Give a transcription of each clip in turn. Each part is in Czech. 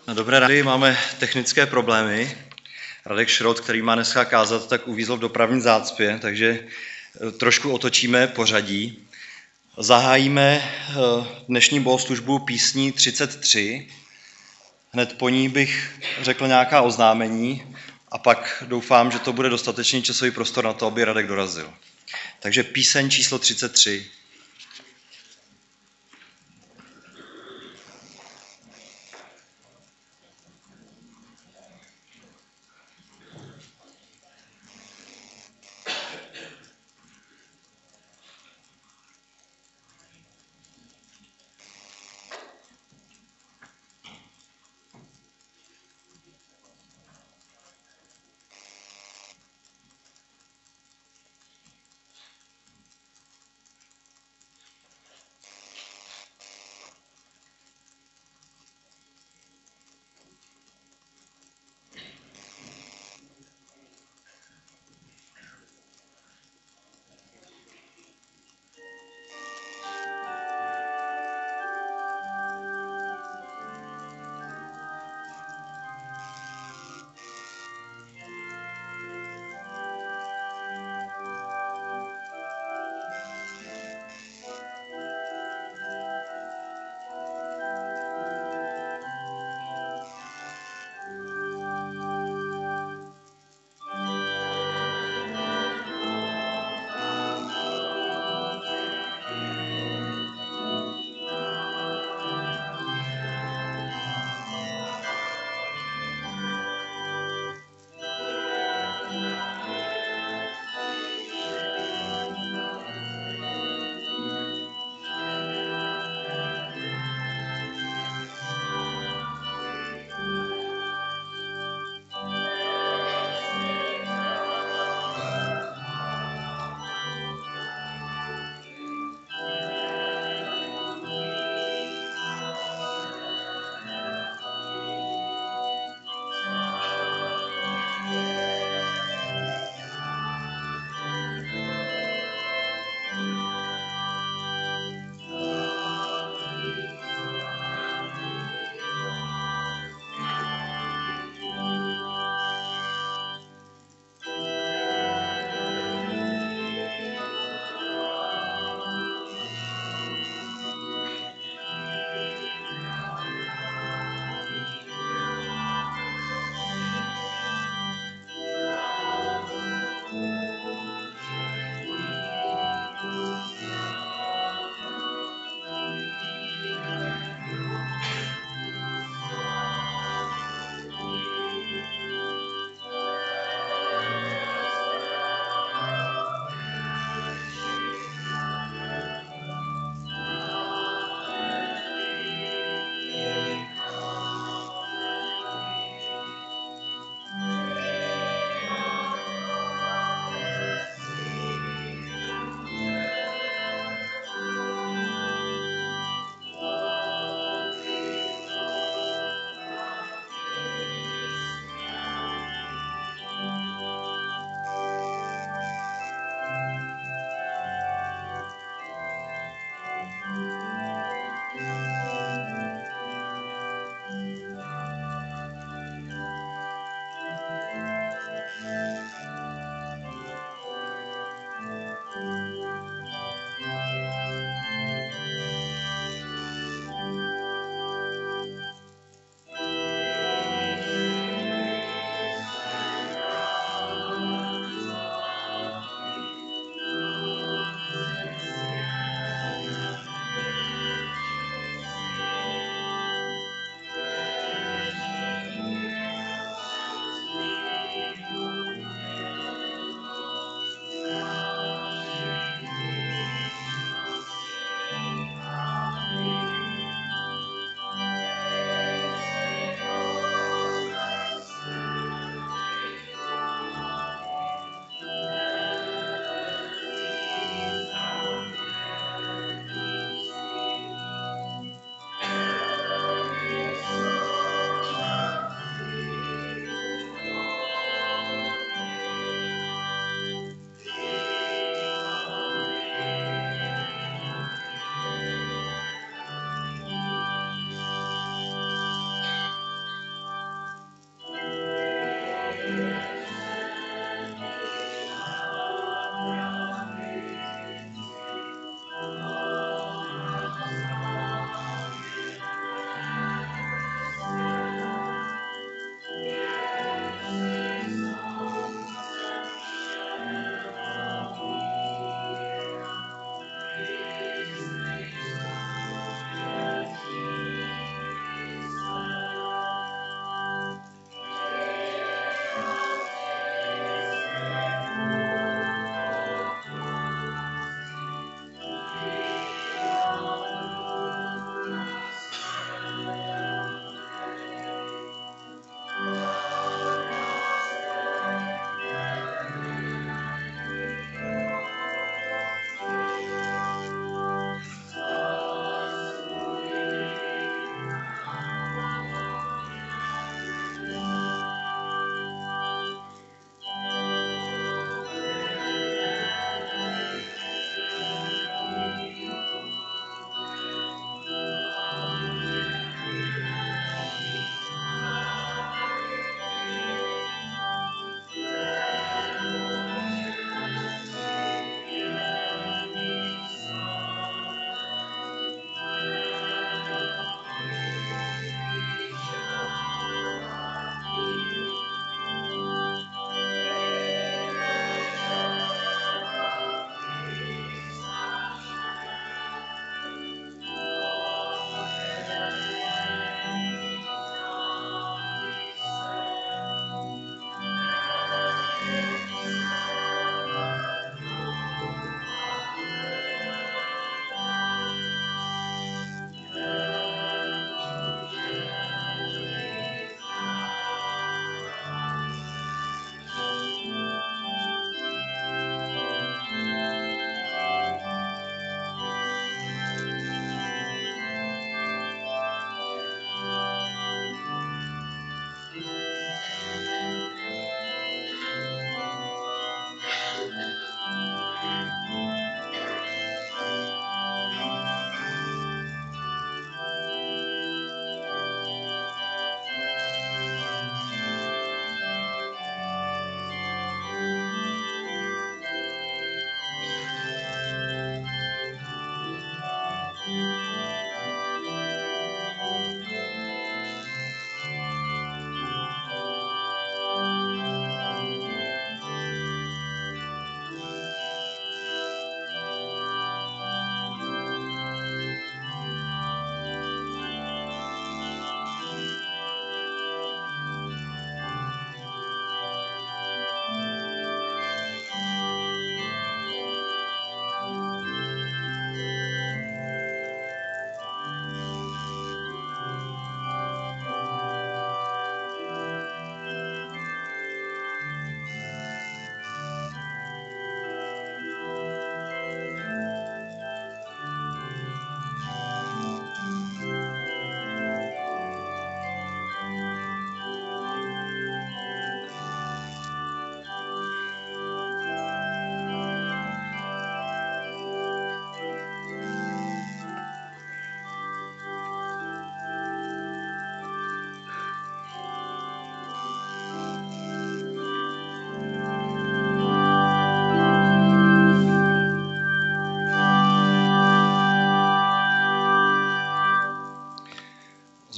Na dobré rády máme technické problémy. Radek Šrot, který má dneska kázat, tak uvízl v dopravní zácpě, takže trošku otočíme pořadí. Zahájíme dnešní bohoslužbu písní 33. Hned po ní bych řekl nějaká oznámení a pak doufám, že to bude dostatečný časový prostor na to, aby Radek dorazil. Takže píseň číslo 33.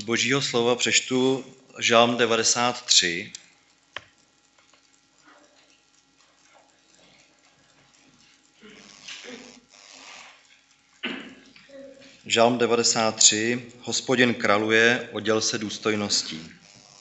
Božího slova přečtu Žalm 93. Žalm 93. Hospodin králuje, oděl se důstojností.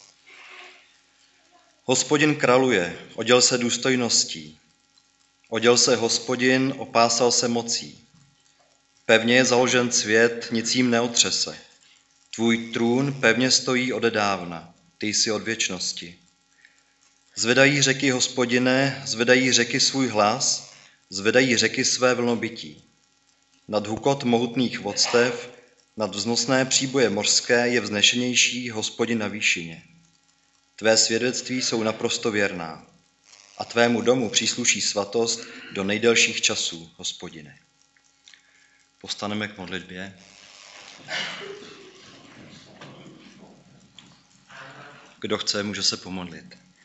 Hospodin králuje, oděl se důstojností. Oděl se Hospodin, opásal se mocí. Pevně je založen svět, nic jím neotřese. Tvůj trůn pevně stojí odedávna, ty jsi od věčnosti. Zvedají řeky, Hospodine, zvedají řeky svůj hlas, zvedají řeky své vlnobytí. Nad hukot mohutných vodstev, nad vznosné příboje mořské je vznešenější Hospodin na výšině. Tvé svědectví jsou naprosto věrná a tvému domu přísluší svatost do nejdelších časů, Hospodine. Povstaneme k modlitbě. Kdo chce, může se pomodlit.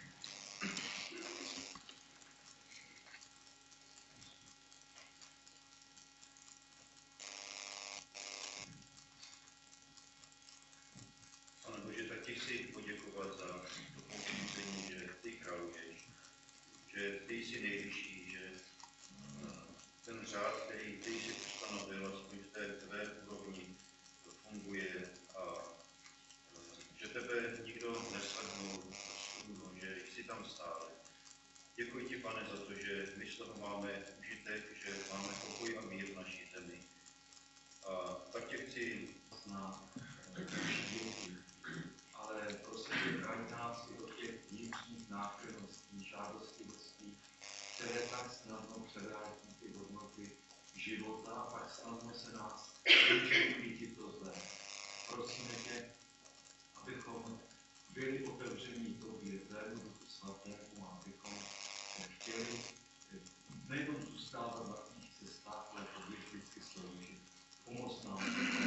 Pane Bože, tak ti chci poděkovat za to povzbuzení, že ty králuješ, že ty jsi nejvyšší, že ten řád, který ty jsi ustanovil, aspoň v té tvé úrovni, to funguje a že tebe nikdo neslednul na strunu, že jsi tam stále. Děkuji ti, Pane, za to, že my z toho máme užitek, že máme pokoj a mír v naší zemi. A tak tě chci na životy, ale prosím, chraň nás i od těch vnitřních náklonností, žádostivostí, které tak snadno převrátí ty hodnoty života a pak snadno se nás učí cítit to zlé. Prosíme tě, abychom byli otevření tobě, tvému Duchu Svatému, abychom chtěli nejenom zůstávat na tvých cestách, ale tobě vždycky sloužit. Pomoc nám.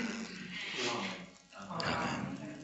Amen.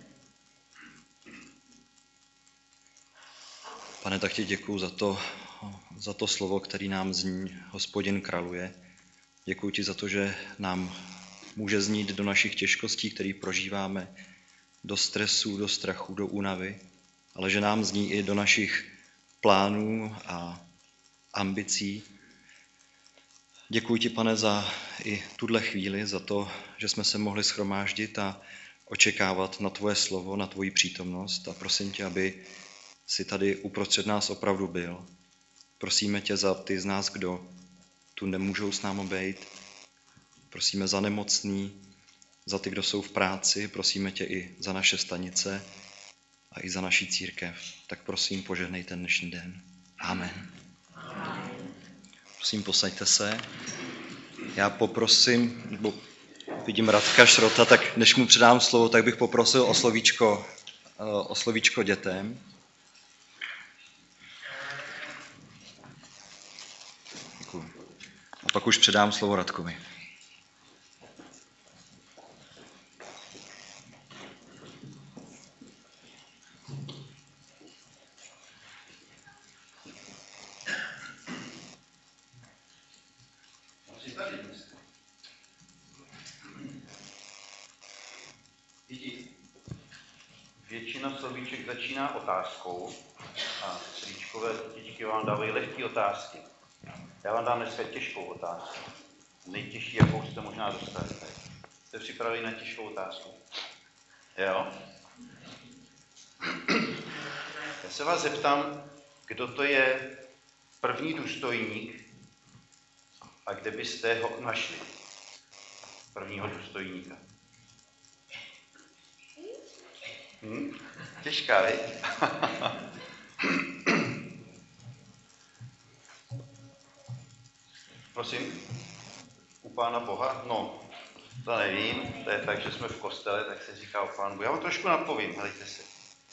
Pane, tak ti děkuju za to slovo, který nám zní, Hospodin králuje. Děkuji ti za to, že nám může znít do našich těžkostí, které prožíváme, do stresu, do strachu, do únavy, ale že nám zní i do našich plánů a ambicí. Děkuji ti, Pane, za i tuhle chvíli, za to, že jsme se mohli shromáždit a očekávat na tvoje slovo, na tvoji přítomnost a prosím tě, aby si tady uprostřed nás opravdu byl. Prosíme tě za ty z nás, kdo tu nemůžou s námi být. Prosíme za nemocný, za ty, kdo jsou v práci, prosíme tě i za naše stanice a i za naší církev. Tak prosím, požehnej ten dnešní den. Amen. Prosím, posaďte se. Já poprosím, nebo vidím Radka Šrota, tak než mu předám slovo, tak bych poprosil o slovíčko dětem. Děkuji. A pak už předám slovo Radkovi. Většina slovíček začíná otázkou a stříčkové tetičky vám dávají lehké otázky. Já vám dám dneska těžkou otázku. Nejtěžší, jakou jste možná dostali. Jste připraveni na těžkou otázku? Jo? Já se vás zeptám, kdo to je první důstojník a kde byste ho našli? Prvního důstojníka. Těžká, viď? Prosím? U Pána Boha? No, to nevím. To je tak, že jsme v kostele, tak se říká o Pánu Bohu. Já vám trošku napovím, helejte se.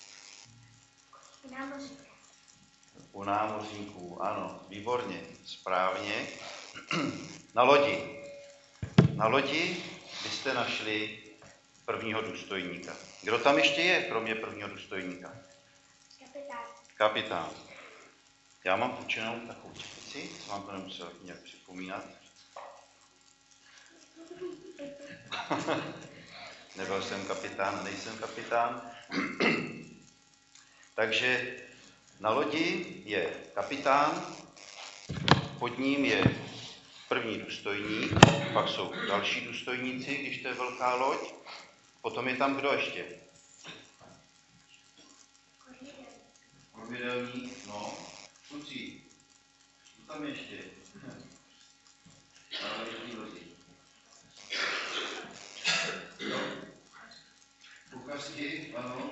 U námořníků, ano, výborně, správně. Na lodi. Na lodi byste našli prvního důstojníka. Kdo tam ještě je, kromě prvního důstojníka? Kapitán. Já mám půjčenou takovou čepici, co vám to nemusel nějak připomínat. Nebyl jsem kapitán a nejsem kapitán. Takže na lodi je kapitán, pod ním je první důstojník, pak jsou další důstojníci, když to je velká loď, potom je tam kdo ještě? Kormidelník, no, kluci, co tam ještě? Na velký lodi. Kuchařky, ano,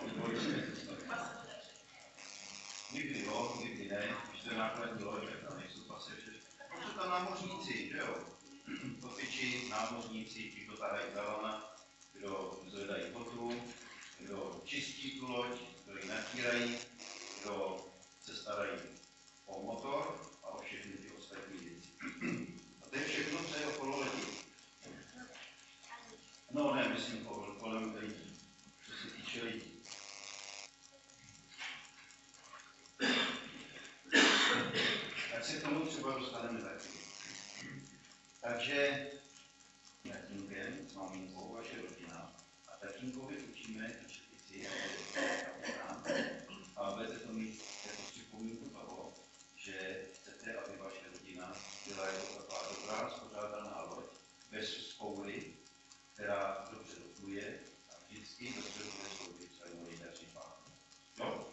někdy jo, někdy ne, když to je nákladní loď, tak tam nejsou paseři. Jsou tam námořníci, že jo? Topiči, námořníci, ti, kdo tahají za lana, kdo zvedají potru, kdo čistí tu loď, kdo ji natírají, kdo se starají o motor a o všechny ty ostatní věci. A to je všechno, co je okolo lodi. No ne, myslím kolem lidí, co se týče lidí. Tak se k tomu třeba dostaneme taky. Takže tatínkem s maminkou vaše rodina a tatínkovi učíme čtyřici a budete to mít jako připomínku toho, že chcete, aby vaše rodina byla jako taková dobrá, spořádaná loď, bez spoury, která dobře dopluje a vždycky dobře bude sloužit svému lídaři pánu. Jo?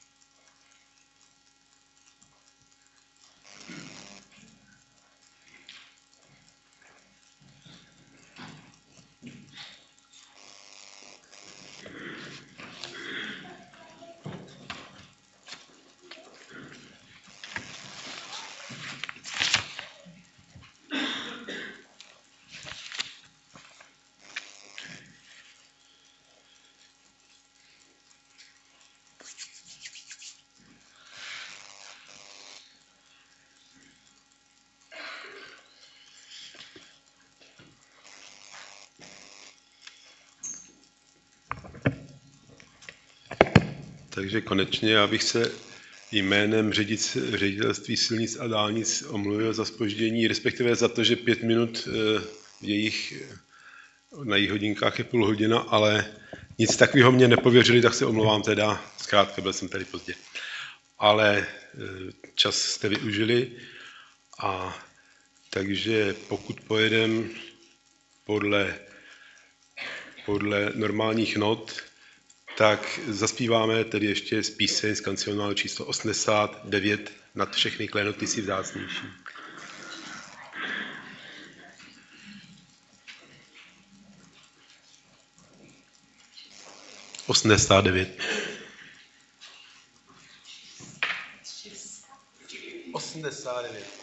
Takže konečně já bych se jménem ředitelství silnic a dálnic omluvil za zpoždění, respektive za to, že 5 minut na jejich hodinkách je půl hodina, ale nic takového mě nepověřili, tak se omlouvám teda, zkrátka byl jsem tady pozdě. Ale čas jste využili a takže pokud pojedeme podle normálních not, tak zaspíváme tedy ještě z píseň z kancionálu číslo 89 Nad všechny klenoty si vzácnější. Osmdesát 89.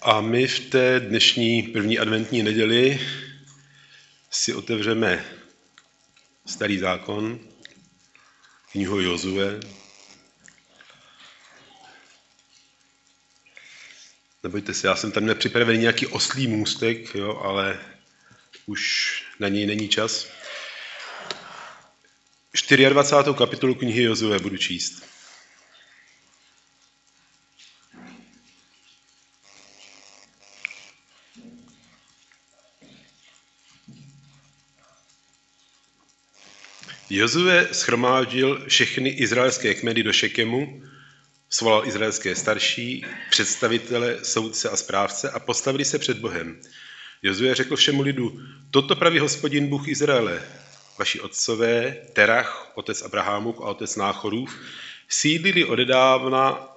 A my v té dnešní první adventní neděli si otevřeme Starý zákon, knihu Jozue. Nebojte se, já jsem tam nepřipravený nějaký oslý můstek, jo, ale už na něj není čas. 24. kapitolu knihy Jozue budu číst. Jozue shromáždil všechny izraelské kmeny do Šekemu, svolal izraelské starší, představitele, soudce a správce a postavili se před Bohem. Jozue řekl všemu lidu, toto praví Hospodin Bůh Izraele. Vaši otcové, Terach, otec Abrahamův a otec Náchorův, sídlili odedávna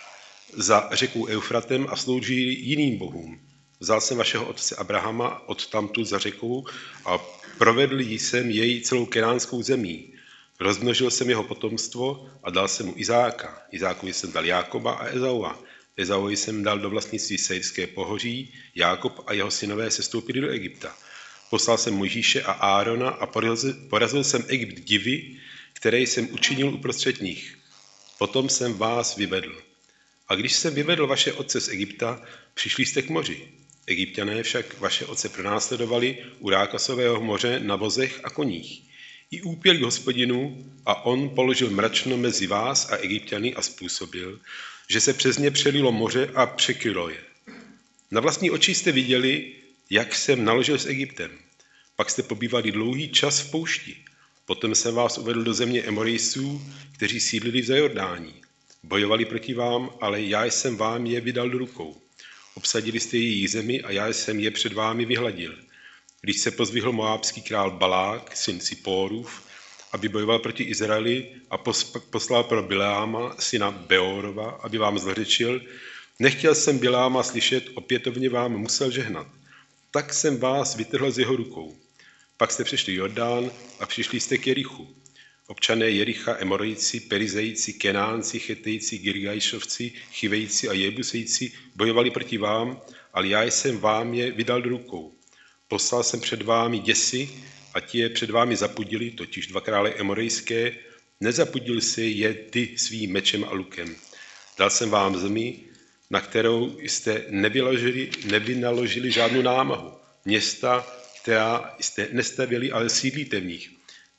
za řekou Eufratem a sloužili jiným bohům. Vzal jsem vašeho otce Abrahama odtamtud za řekou a provedl jsem jej celou kenánskou zemí. Rozmnožil jsem jeho potomstvo a dal jsem mu Izáka. Izákovi jsem dal Jákoba a Ezaua. Ezauovi jsem dal do vlastnictví Sejrské pohoří. Jákob a jeho synové sestoupili do Egypta. Poslal jsem Mojžíše a Árona a porazil jsem Egypt divy, které jsem učinil uprostřed nich. Potom jsem vás vyvedl. A když jsem vyvedl vaše otce z Egypta, přišli jste k moři. Egypťané však vaše otce pronásledovali u Rákasového moře na vozech a koních. I úpěl k Hospodinu a on položil mračno mezi vás a Egypťany a způsobil, že se přes ně přelilo moře a překrylo je. Na vlastní oči jste viděli, jak jsem naložil s Egyptem. Pak jste pobývali dlouhý čas v poušti. Potom jsem vás uvedl do země Emorejců, kteří sídlili v Zajordání. Bojovali proti vám, ale já jsem vám je vydal do rukou. Obsadili jste jejich zemi a já jsem je před vámi vyhladil. Když se pozvihl moábský král Balák, syn Cipórův, aby bojoval proti Izraeli a poslal pro Bileáma, syna Beorova, aby vám zlořečil, nechtěl jsem Bileáma slyšet, opětovně vám musel žehnat. Tak jsem vás vytrhl z jeho rukou. Pak jste přešli Jordán a přišli jste k Jerichu. Občané Jericha, Emorejci, Perizejci, Kenánci, Chetejci, Girgajšovci, Chivejci a Jebusejci bojovali proti vám, ale já jsem vám je vydal do rukou. Poslal jsem před vámi děsi a ti je před vámi zapudili, totiž 2 krále Emorejské, nezapudil si je ty svým mečem a lukem. Dal jsem vám zemi, na kterou jste nevynaložili žádnou námahu. Města, která jste nestavěli, ale sídlíte v nich.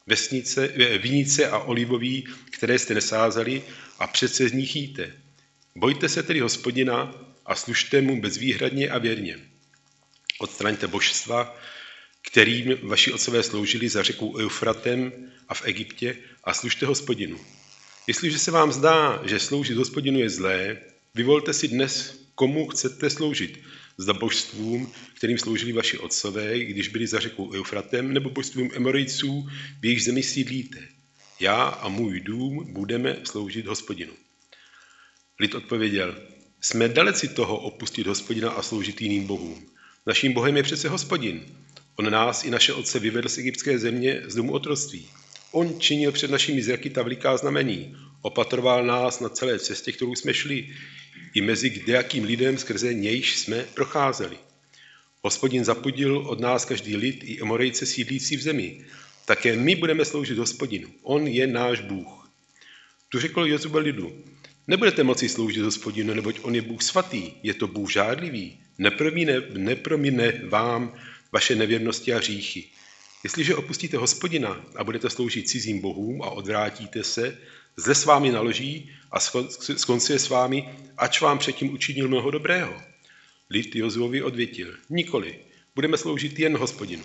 Vinice a olivový, které jste nesázali a přece z nich jíte. Bojte se tedy Hospodina a služte mu bezvýhradně a věrně. Odstraňte božstva, kterým vaši otcové sloužili za řekou Eufratem a v Egyptě a služte Hospodinu. Jestliže se vám zdá, že sloužit Hospodinu je zlé, vyvolte si dnes, komu chcete sloužit. Zda božstvům, kterým sloužili vaši otcové, když byli za řekou Eufratem, nebo božstvům Emorejců, v jejich zemi sídlíte. Já a můj dům budeme sloužit Hospodinu. Lid odpověděl, jsme daleci toho opustit Hospodina a sloužit jiným bohům. Naším Bohem je přece Hospodin. On nás i naše otce vyvedl z egyptské země z domu otroctví. On činil před našimi zraky ta veliká znamení. Opatroval nás na celé cestě, kterou jsme šli, i mezi kdejakým lidem, skrze nějž jsme procházeli. Hospodin zapudil od nás každý lid i Emorejce sídlící v zemi. Také my budeme sloužit Hospodinu. On je náš Bůh. Tu řekl Jozue lidu, nebudete moci sloužit Hospodinu, neboť on je Bůh svatý, je to Bůh žádlivý, nepromine vám vaše nevěrnosti a hříchy. Jestliže opustíte Hospodina a budete sloužit cizím bohům a odvrátíte se, zle s vámi naloží a skoncuje s vámi, ač vám předtím učinil mnoho dobrého. Lid Jozuovi odvětil, nikoli, budeme sloužit jen Hospodinu.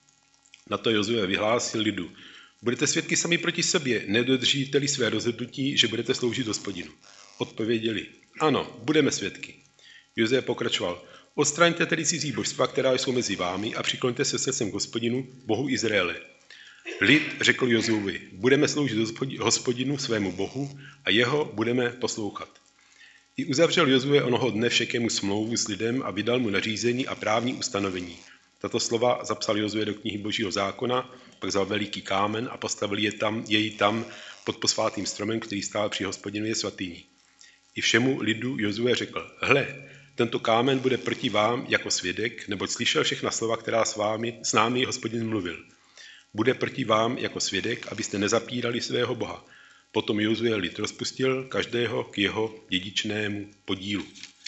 Na to Jozue vyhlásil lidu, budete svědky sami proti sobě, nedodržíte-li své rozhodnutí, že budete sloužit Hospodinu. Odpověděli, ano, budeme svědky. Jozue pokračoval, odstraňte tedy cizí božstva, která jsou mezi vámi a přikloňte se srdcem k Hospodinu, Bohu Izraele. Lid řekl Jozuovi, budeme sloužit Hospodinu svému Bohu a jeho budeme poslouchat. I uzavřel Jozue onoho dne všekému smlouvu s lidem a vydal mu nařízení a právní ustanovení. Tato slova zapsal Jozue do knihy Božího zákona, pak vzal veliký kámen a postavil jej tam pod posvátným stromem, který stál při Hospodinově svatyni. I všemu lidu Jozue řekl, hle, tento kámen bude proti vám jako svědek, neboť slyšel všechna slova, která s námi Hospodin mluvil. Bude proti vám jako svědek, abyste nezapírali svého Boha. Potom Jozue lid rozpustil každého k jeho dědičnému podílu.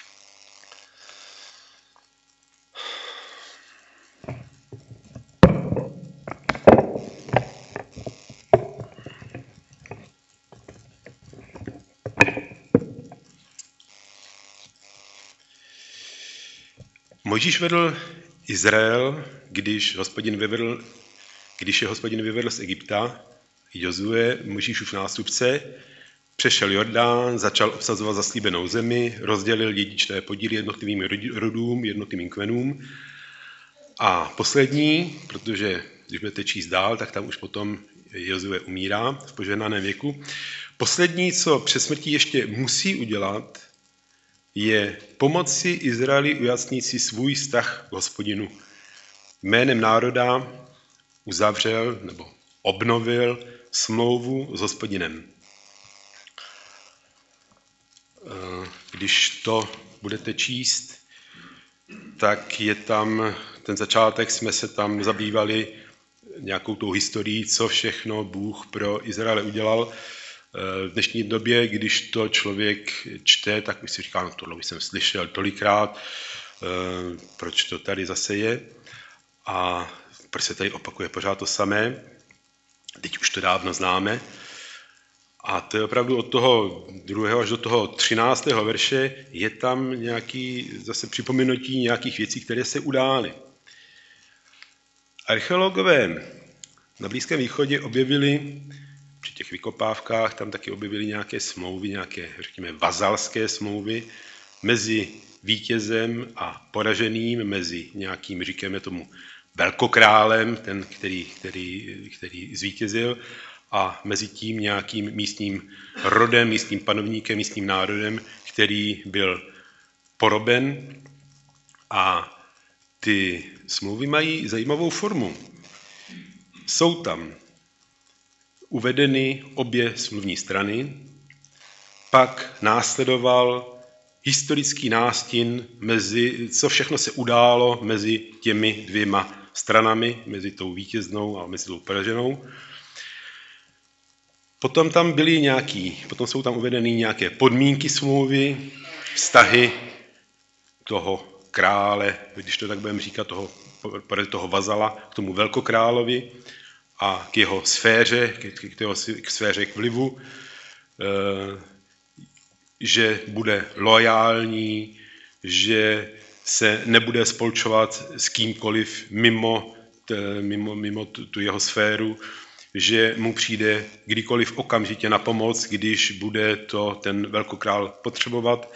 Mojžíš vedl Izrael, když je Hospodin vyvedl z Egypta. Jozue, Mojžíšův nástupce, přešel Jordán, začal obsazovat zaslíbenou zemi, rozdělil dědičné podíly jednotlivým rodům, jednotlivým kmenům. A poslední, protože když budete číst dál, tak tam už potom Jozue umírá v požehnaném věku. Poslední, co před smrtí ještě musí udělat, je pomoci Izraeli ujasnit si svůj vztah k Hospodinu. Jménem národa uzavřel nebo obnovil smlouvu s Hospodinem. Když to budete číst, tak je tam ten začátek, jsme se tam zabývali nějakou tou historií, co všechno Bůh pro Izraele udělal. V dnešní době, když to člověk čte, tak už si říká, no tohle už jsem slyšel tolikrát, proč to tady zase je a proč se tady opakuje pořád to samé. Teď už to dávno známe. A to je opravdu od toho 2. až do toho 13. verše je tam nějaký zase připomenutí nějakých věcí, které se udály. Archeologové na Blízkém východě objevili při těch vykopávkách, tam taky objevili nějaké smlouvy, nějaké, řekněme, vazalské smlouvy mezi vítězem a poraženým, mezi nějakým, říkáme tomu, velkokrálem, ten, který zvítězil, a mezi tím nějakým místním rodem, místním panovníkem, místním národem, který byl poroben. A ty smlouvy mají zajímavou formu. Jsou tam uvedeny obě smluvní strany, pak následoval historický nástin, co všechno se událo mezi těmi dvěma stranami, mezi tou vítěznou a mezi tou poraženou. Potom jsou tam uvedeny nějaké podmínky smlouvy, vztahy toho krále, když to tak budeme říkat, toho vazala, k tomu velkokrálovi a k jeho sféře, k sféře k vlivu, že bude loajální, že se nebude spolčovat s kýmkoliv mimo tu jeho sféru, že mu přijde kdykoliv okamžitě na pomoc, když bude to ten velkokrál potřebovat,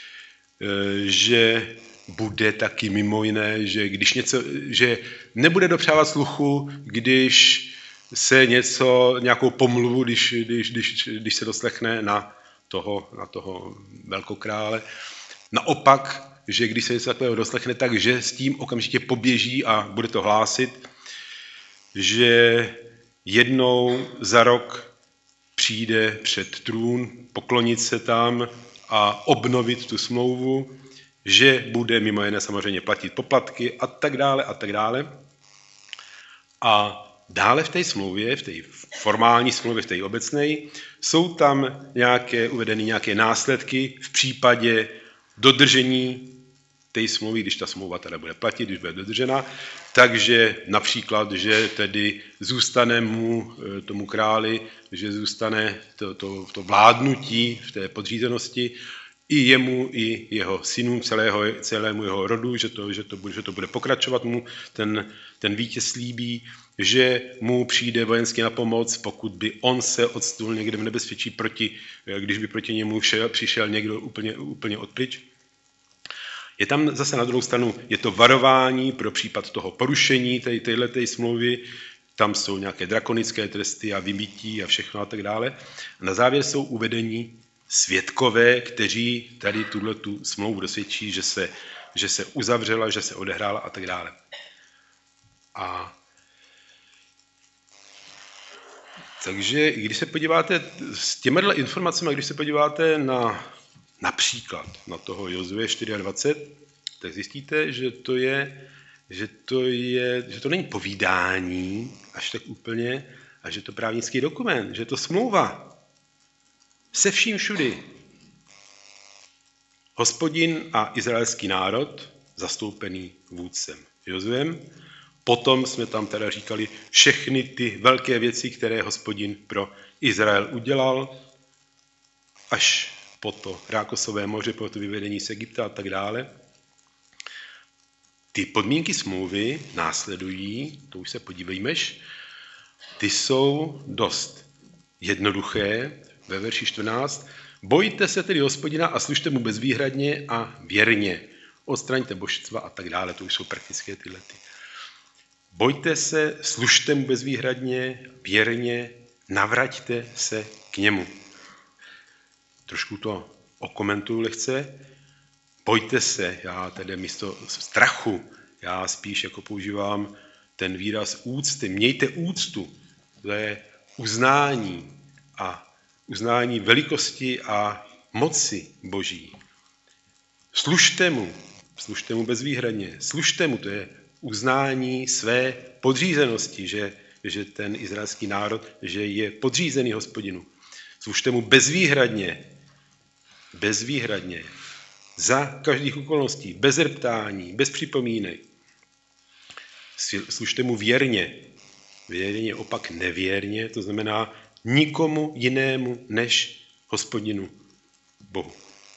že bude taky mimo jiné, že nebude dopřávat sluchu, když se nějakou pomluvu, když se doslechne na toho velkokrále. Naopak, že když se něco takového doslechne, takže s tím okamžitě poběží a bude to hlásit, že jednou za rok přijde před trůn, poklonit se tam a obnovit tu smlouvu, že bude mimo jiné samozřejmě platit poplatky a tak dále a tak dále. A dále v té smlouvě, v té formální smlouvě, v té obecné, jsou tam uvedeny nějaké následky v případě dodržení té smlouvy, když ta smlouva teda bude platit, když bude dodržena. Takže například, že tedy zůstane tomu králi, že zůstane to vládnutí v té podřízenosti i jemu, i jeho synům, celému jeho rodu, že to bude pokračovat, mu ten vítěz slíbí, že mu přijde vojensky na pomoc, pokud by on se odstnul někde v nebezpečí když by proti němu přišel někdo úplně odpryč. Je tam zase na druhou stranu, je to varování pro případ toho porušení téhleté smlouvy, tam jsou nějaké drakonické tresty a vymítí a všechno a tak dále. A na závěr jsou uvedeni svědkové, kteří tady tu smlouvu dosvědčí, že se uzavřela, že se odehrála a tak dále. Takže když se podíváte s těmihle informacemi, když se podíváte na například na toho Jozue 24, tak zjistíte, že to není povídání až tak úplně, a že to právnický dokument, že to smlouva se vším všudy. Hospodin a izraelský národ, zastoupený vůdcem Jozuem. Potom jsme tam teda říkali všechny ty velké věci, které Hospodin pro Izrael udělal, až po to Rákosové moře, po to vyvedení z Egypta a tak dále. Ty podmínky smlouvy následují, to už se podívejmeš, ty jsou dost jednoduché. Ve verši 14. Bojte se tedy Hospodina a služte mu bezvýhradně a věrně. Odstraňte božstva a tak dále, to už jsou praktické tyhle. Bojte se, služte mu bezvýhradně, věrně, navraťte se k němu. Trošku to okomentuju lehce. Bojte se, já tedy místo strachu, já spíš jako používám ten výraz úcty. Mějte úctu, to je uznání velikosti a moci Boží. Služte mu bezvýhradně, služte mu, to je uznání své podřízenosti, že ten izraelský národ, že je podřízený Hospodinu. Služte mu bezvýhradně, za každých okolností, bez reptání, bez připomínek. Služte mu věrně opak nevěrně, to znamená nikomu jinému než Hospodinu Bohu.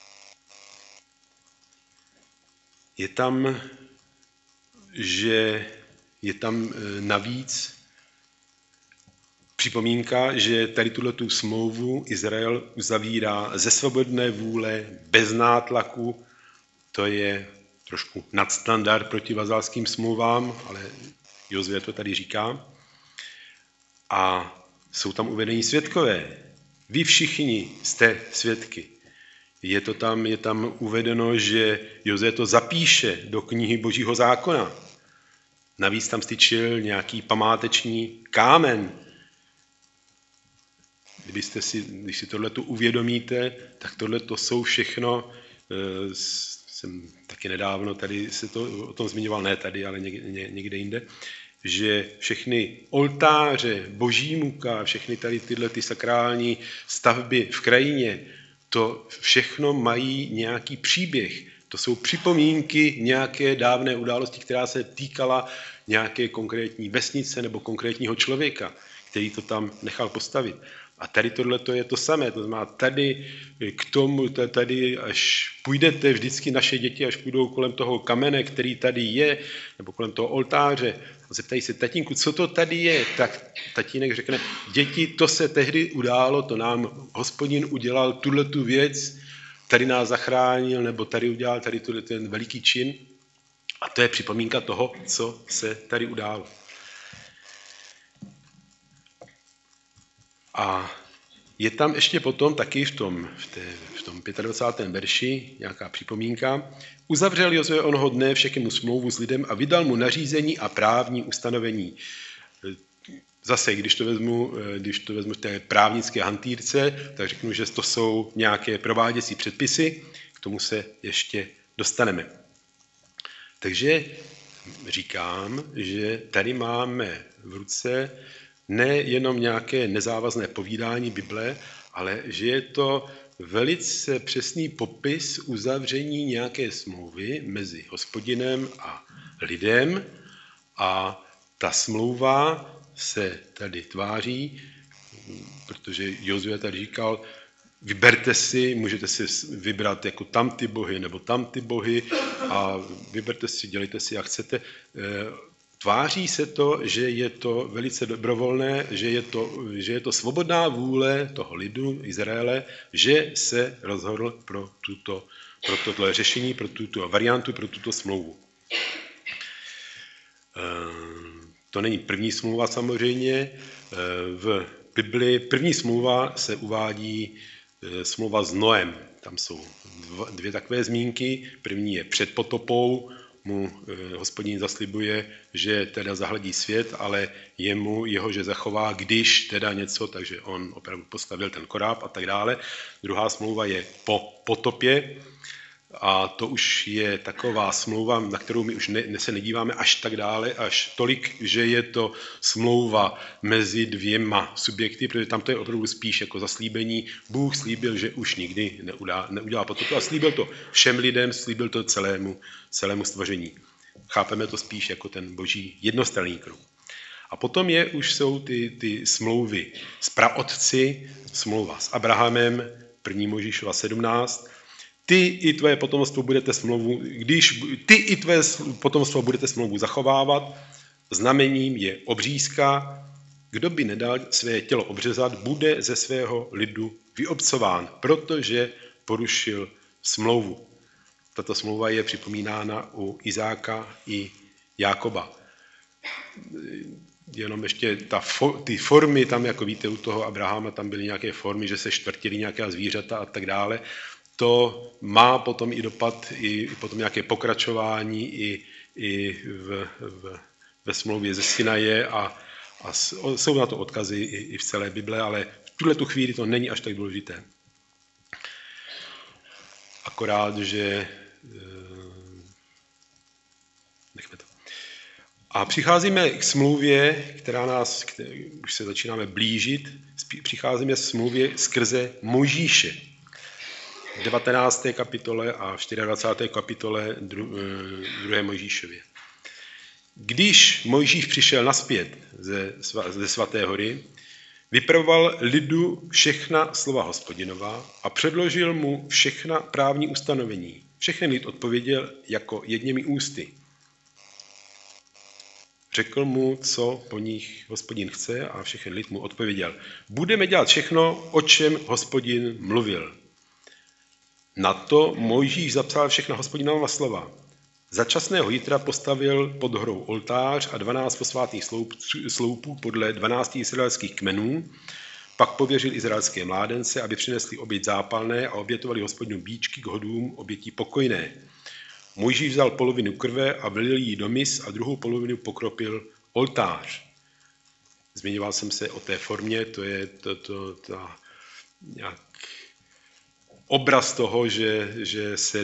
Je tam navíc připomínka, že tady tuhletu smlouvu Izrael uzavírá ze svobodné vůle, bez nátlaku. To je trošku nadstandard proti vazalským smlouvám, ale Jozue to tady říká. A jsou tam uvedení svědkové. Vy všichni jste svědky. Je tam uvedeno, že Jozue to zapíše do knihy Božího zákona. Navíc tam styčil nějaký památeční kámen. Když si tohleto uvědomíte, tak tohleto jsou všechno, jsem taky nedávno tady se to o tom zmiňoval, ne tady, ale někde jinde, že všechny oltáře, boží muka, všechny tady tyhle ty sakrální stavby v krajině, to všechno mají nějaký příběh. To jsou připomínky nějaké dávné události, která se týkala nějaké konkrétní vesnice nebo konkrétního člověka, který to tam nechal postavit. A tady tohleto je to samé, to znamená tady, až půjdete, vždycky naše děti, až půjdou kolem toho kamene, který tady je, nebo kolem toho oltáře, a zeptají se, tatínku, co to tady je, tak tatínek řekne, děti, to se tehdy událo, to nám Hospodin udělal tuhletu věc, tady nás zachránil, nebo tady udělal tady ten veliký čin. A to je připomínka toho, co se tady událo. A je tam ještě potom taky v tom 25. verši nějaká připomínka. Uzavřel Jozue onoho dne všechnu smlouvu s lidem a vydal mu nařízení a právní ustanovení. Zase, když to vezmu v té právnické hantýrce, tak řeknu, že to jsou nějaké prováděcí předpisy, k tomu se ještě dostaneme. Takže říkám, že tady máme v ruce nejenom nějaké nezávazné povídání Bible, ale že je to velice přesný popis uzavření nějaké smlouvy mezi Hospodinem a lidem a ta smlouva se tady tváří, protože Jozue tady říkal, vyberte si, můžete si vybrat jako tam ty bohy nebo tam ty bohy a vyberte si, dělejte si, jak chcete. Tváří se to, že je to velice dobrovolné, že je to svobodná vůle toho lidu Izraele, že se rozhodl pro tohle řešení, pro tuto variantu, pro tuto smlouvu. To není první smlouva samozřejmě. V Bibli první smlouva se uvádí smlouva s Noem. Tam jsou dvě takové zmínky. První je před potopou mu Hospodin zaslibuje, že teda zahladí svět, ale jehože zachová, když teda něco, takže on opravdu postavil ten koráb a tak dále. Druhá smlouva je po potopě, a to už je taková smlouva, na kterou my už se nedíváme až tak dále, až tolik, že je to smlouva mezi dvěma subjekty, protože tam to je opravdu spíš jako zaslíbení. Bůh slíbil, že už nikdy neudělá potopu a slíbil to všem lidem, slíbil to celému stvoření. Chápeme to spíš jako ten boží jednostranný krok. A potom jsou ty smlouvy s praotci, smlouva s Abrahamem, 1. Mojžíšova 17, ty i tvé potomstvo budete smlouvu zachovávat, znamením je obřízka, kdo by nedal své tělo obřezat, bude ze svého lidu vyobcován, protože porušil smlouvu. Tato smlouva je připomínána u Izáka i Jákoba. Jenom ještě ty formy, tam jako víte u toho Abrahama, tam byly nějaké formy, že se čtvrtily nějaká zvířata a tak dále. To má potom i dopad, i potom nějaké pokračování i ve smlouvě ze Sinaje a jsou na to odkazy i v celé Bible, ale v tuhle chvíli to není až tak důležité. Akorát, že nechme to. A přicházíme k smlouvě, už se začínáme blížit, přicházíme k smlouvě skrze Mojžíše. V 19. kapitole a v 24. kapitole 2. Mojžíšově. Když Mojžíš přišel nazpět ze svaté hory, vypravoval lidu všechna slova Hospodinova a předložil mu všechna právní ustanovení. Všechny lid odpověděl jako jedněmi ústy. Řekl mu, co po nich Hospodin chce, a všechny lid mu odpověděl. Budeme dělat všechno, o čem Hospodin mluvil. Na to Mojžíš zapsal všechna Hospodinova slova. Za časného jitra postavil pod horou oltář a 12 posvátných sloupů podle 12 izraelských kmenů. Pak pověřil izraelské mládence, aby přinesli oběť zápalné a obětovali Hospodinu bíčky k hodům obětí pokojné. Mojžíš vzal polovinu krve a vylil ji do mis a druhou polovinu pokropil oltář. Zmiňoval jsem se o té formě, to je nějak obraz toho, že se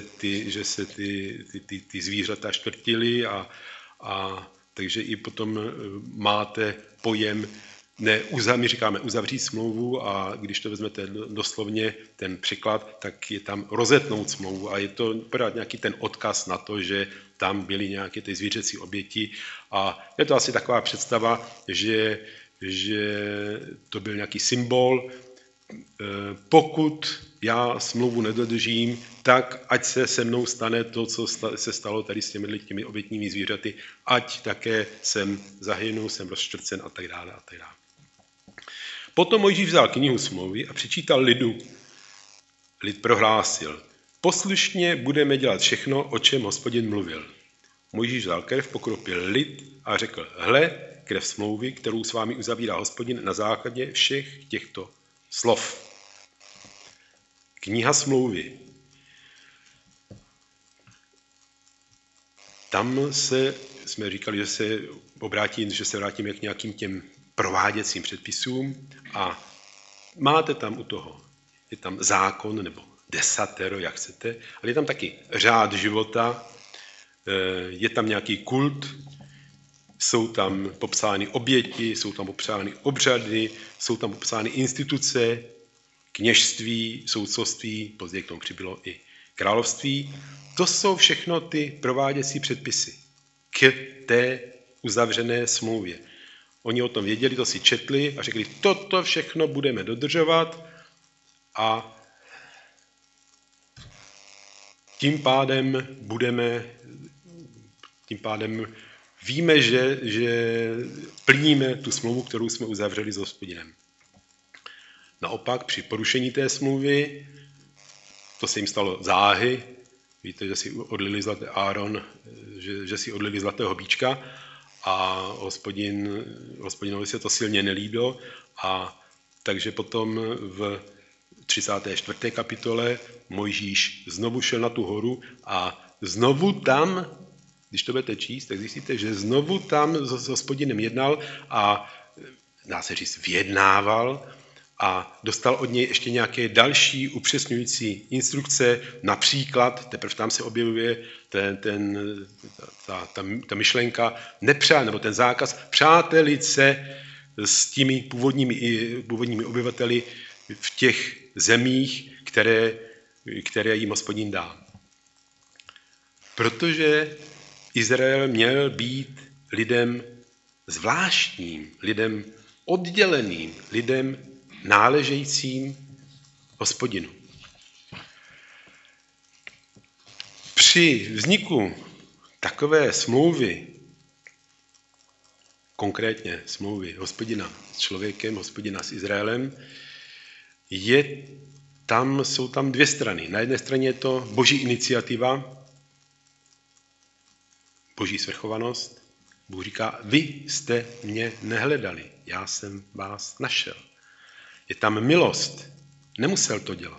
ty zvířata čtvrtily a takže i potom máte pojem, my říkáme uzavřít smlouvu a když to vezmete doslovně ten překlad, tak je tam rozetnout smlouvu a je to pořád nějaký ten odkaz na to, že tam byly nějaké ty zvířecí oběti a je to asi taková představa, že to byl nějaký symbol. Pokud já smlouvu nedodržím, tak ať se mnou stane to, co se stalo tady s těmi obětními zvířaty, ať také jsem zahynu, jsem rozčtvrcen a tak dále a tak dále. Potom Mojžíš vzal knihu smlouvy a přečítal lidu. Lid prohlásil, poslušně budeme dělat všechno, o čem Hospodin mluvil. Mojžíš vzal krev, pokropil lid a řekl, hle, krev smlouvy, kterou s vámi uzavírá Hospodin na základě všech těchto slov. Kniha smlouvy. Tam jsme říkali, že se vrátíme k nějakým těm prováděcím předpisům a máte tam u toho, je tam zákon nebo desatero, jak chcete, ale je tam taky řád života, je tam nějaký kult, jsou tam popsány oběti, jsou tam popsány obřady, jsou tam popsány instituce, kněžství, soudcovství, později k tomu přibylo i království. To jsou všechno ty prováděcí předpisy k té uzavřené smlouvě. Oni o tom věděli, to si četli a řekli, toto všechno budeme dodržovat a tím pádem víme, že plníme tu smlouvu, kterou jsme uzavřeli s Hospodinem. Naopak při porušení té smlouvy, to se jim stalo záhy, víte, že si odlili že si odlili zlatého bíčka a Hospodinovi se to silně nelíbilo a takže potom v 34. kapitole Mojžíš znovu šel na tu horu a znovu tam když to budete číst, tak zjistíte, že znovu tam s Hospodinem jednal a dá se říct vyjednával a dostal od něj ještě nějaké další upřesňující instrukce, například, teprve tam se objevuje ta myšlenka nebo ten zákaz přátelit se s těmi původními obyvateli v těch zemích, které jim Hospodin dá. Protože Izrael měl být lidem zvláštním, lidem odděleným, lidem náležejícím Hospodinu. Při vzniku takové smlouvy, konkrétně smlouvy Hospodina s člověkem, Hospodina s Izraelem, jsou tam dvě strany. Na jedné straně je to boží iniciativa, boží svrchovanost. Bůh říká, vy jste mě nehledali, já jsem vás našel. Je tam milost, nemusel to dělat.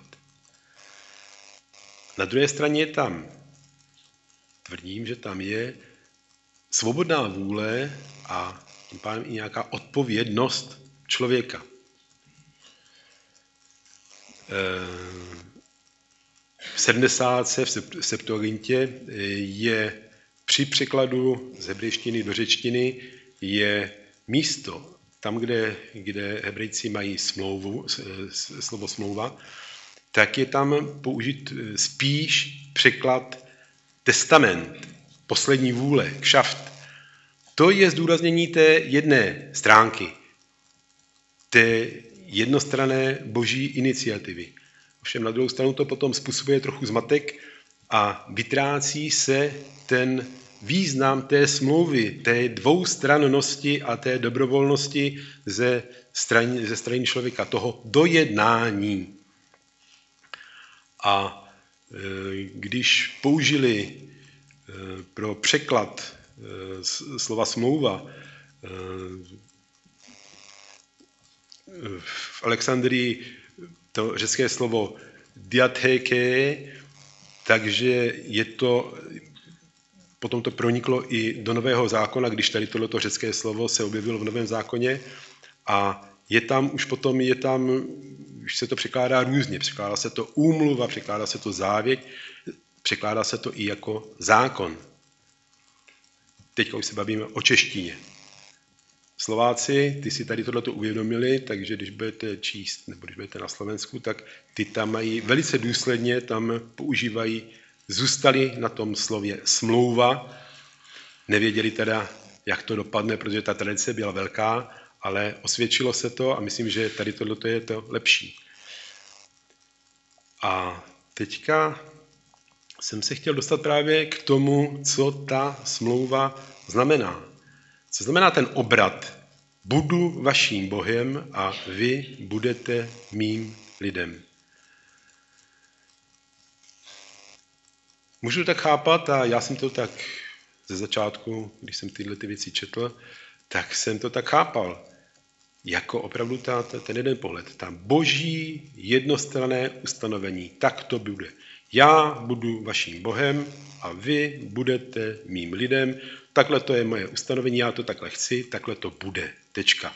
Na druhé straně je tam, tvrdím, že tam je svobodná vůle a tím pádem i nějaká odpovědnost člověka. V 70. v Septuagintě je při překladu z hebrejštiny do řečtiny je místo, tam, kde Hebrejci mají slovo smlouva, tak je tam použit spíš překlad testament, poslední vůle, kšaft. To je zdůraznění té jedné stránky, té jednostranné boží iniciativy. Ovšem na druhou stranu to potom způsobuje trochu zmatek a vytrácí se ten význam té smlouvy, té dvoustrannosti a té dobrovolnosti ze strany člověka, toho dojednání. A když použili pro překlad slova smlouva v Alexandrii to řecké slovo diatheke, takže potom to proniklo i do Nového zákona, když tady tohleto řecké slovo se objevilo v Novém zákoně a už se to překládá různě. Překládá se to úmluva, překládá se to závěť, překládá se to i jako zákon. Teďka už se bavíme o češtině. Slováci, ty si tady tohleto uvědomili, takže když budete číst, nebo když budete na Slovensku, tak ty tam mají velice důsledně, tam zůstali na tom slově smlouva, nevěděli teda, jak to dopadne, protože ta tradice byla velká, ale osvědčilo se to a myslím, že tady tohleto je to lepší. A teďka jsem se chtěl dostat právě k tomu, co ta smlouva znamená. Co znamená ten obrat? Budu vaším Bohem a vy budete mým lidem. Můžu tak chápat, a já jsem to tak ze začátku, když jsem tyhle ty věci četl, tak jsem to tak chápal. Jako opravdu ten jeden pohled. Tam boží jednostranné ustanovení. Tak to bude. Já budu vaším Bohem a vy budete mým lidem. Takhle to je moje ustanovení, já to takhle chci, takhle to bude. Tečka.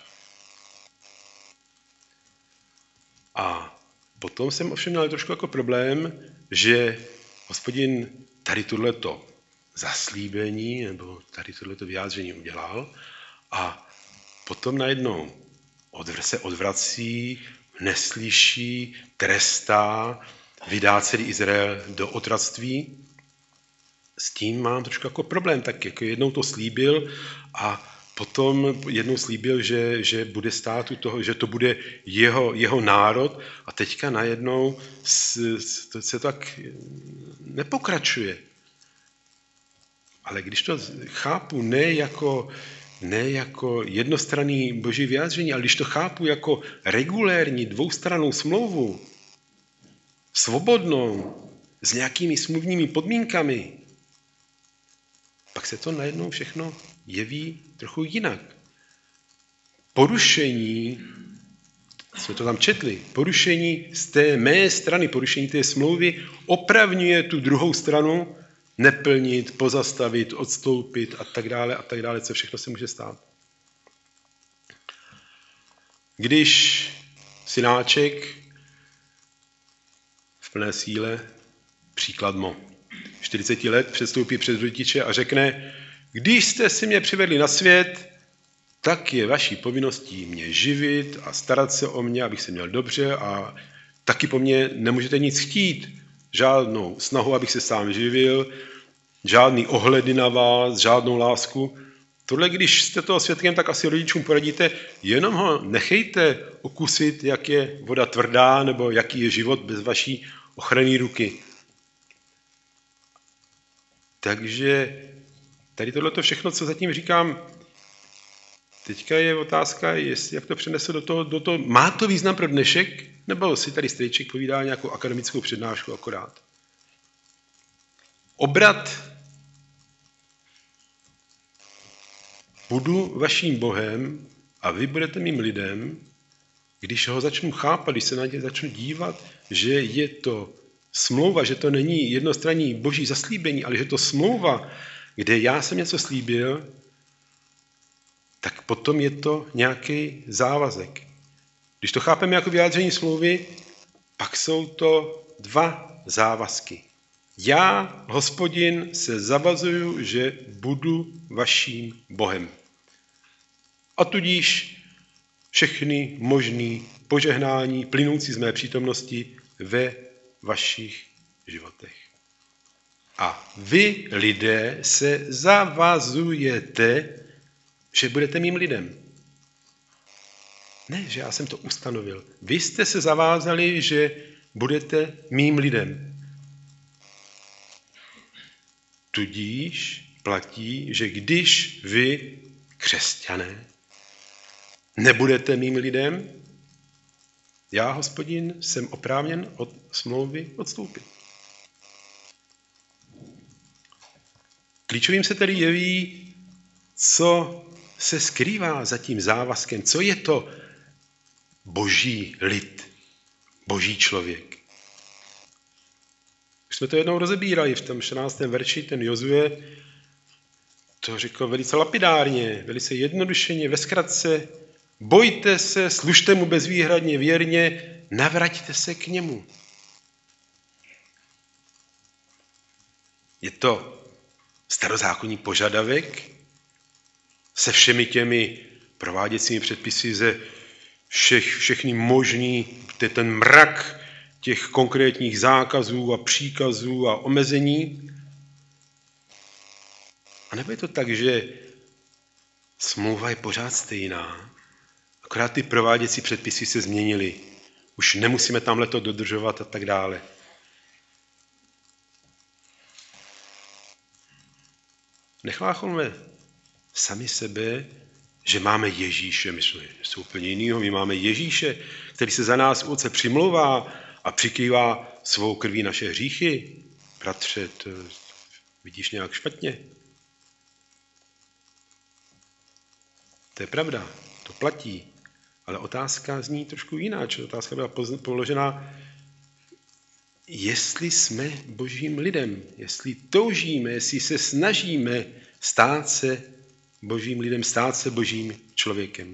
A potom jsem ovšem měl trošku jako problém, že Hospodin tady tohleto zaslíbení nebo tady tohleto vyjádření udělal a potom najednou se odvrací, neslyší, trestá, vydá celý Izrael do otroctví. S tím mám trošku jako problém, tak jako jednou to slíbil a potom jednou slíbil, že bude stát u toho, že to bude jeho národ a teďka najednou se tak nepokračuje. Ale když to chápu ne jako jednostranný boží vyjádření, ale když to chápu jako regulérní dvoustrannou smlouvu, svobodnou, s nějakými smluvními podmínkami, pak se to najednou všechno jeví trochu jinak. Porušení, jsme to tam četli, porušení z té mé strany, porušení té smlouvy opravňuje tu druhou stranu neplnit, pozastavit, odstoupit a tak dále, co všechno se může stát. Když synáček v plné síle, příkladmo, 40 let předstoupí před rodiče a řekne, když jste si mě přivedli na svět, tak je vaší povinností mě živit a starat se o mě, abych se měl dobře a taky po mně nemůžete nic chtít. Žádnou snahu, abych se sám živil, žádný ohledy na vás, žádnou lásku. Tohle, když jste toho svědkem, tak asi rodičům poradíte, jenom ho nechejte okusit, jak je voda tvrdá, nebo jaký je život bez vaší ochranné ruky. Takže tady tohleto všechno, co zatím říkám, teďka je otázka, jestli jak to přenese do toho, má to význam pro dnešek, nebo si tady strejček povídá nějakou akademickou přednášku akorát. Obrat. Budu vaším Bohem a vy budete mým lidem, když ho začnu chápat, když se na ně začnu dívat, že je to smlouva, že to není jednostranný boží zaslíbení, ale že to smlouva, kde já jsem něco slíbil, tak potom je to nějaký závazek. Když to chápeme jako vyjádření smlouvy, pak jsou to dva závazky. Já, Hospodin, se zavazuju, že budu vaším Bohem. A tudíž všechny možné požehnání plynoucí z mé přítomnosti ve vašich životech. A vy, lidé, se zavazujete, že budete mým lidem. Ne, že já jsem to ustanovil. Vy jste se zavázali, že budete mým lidem. Tudíž platí, že když vy, křesťané, nebudete mým lidem, já, Hospodin, jsem oprávněn od smlouvy odstoupit. Klíčovým se tedy jeví, co se skrývá za tím závazkem, co je to boží lid, boží člověk. Už jsme to jednou rozebírali v tom 14. verši, ten Jozue to řekl velice lapidárně, velice jednodušeně, ve zkratce, bojte se, služte mu bezvýhradně věrně, navraťte se k němu. Je to starozákonní požadavek se všemi těmi prováděcími předpisy, ze všechny možný, ten mrak těch konkrétních zákazů a příkazů a omezení. A nebo je to tak, že smlouva je pořád stejná, akorát ty prováděcí předpisy se změnily. Už nemusíme tamhle to dodržovat a tak dále. Nechlácholme sami sebe, že máme Ježíše, my jsme něco úplně jiného, my máme Ježíše, který se za nás u Otce přimlouvá a přikrývá svou krví naše hříchy. Bratře, to vidíš nějak špatně? To je pravda, to platí, ale otázka zní trošku jináč. Otázka byla položena, jestli jsme božím lidem, jestli toužíme, jestli se snažíme stát se božím lidem, stát se božím člověkem.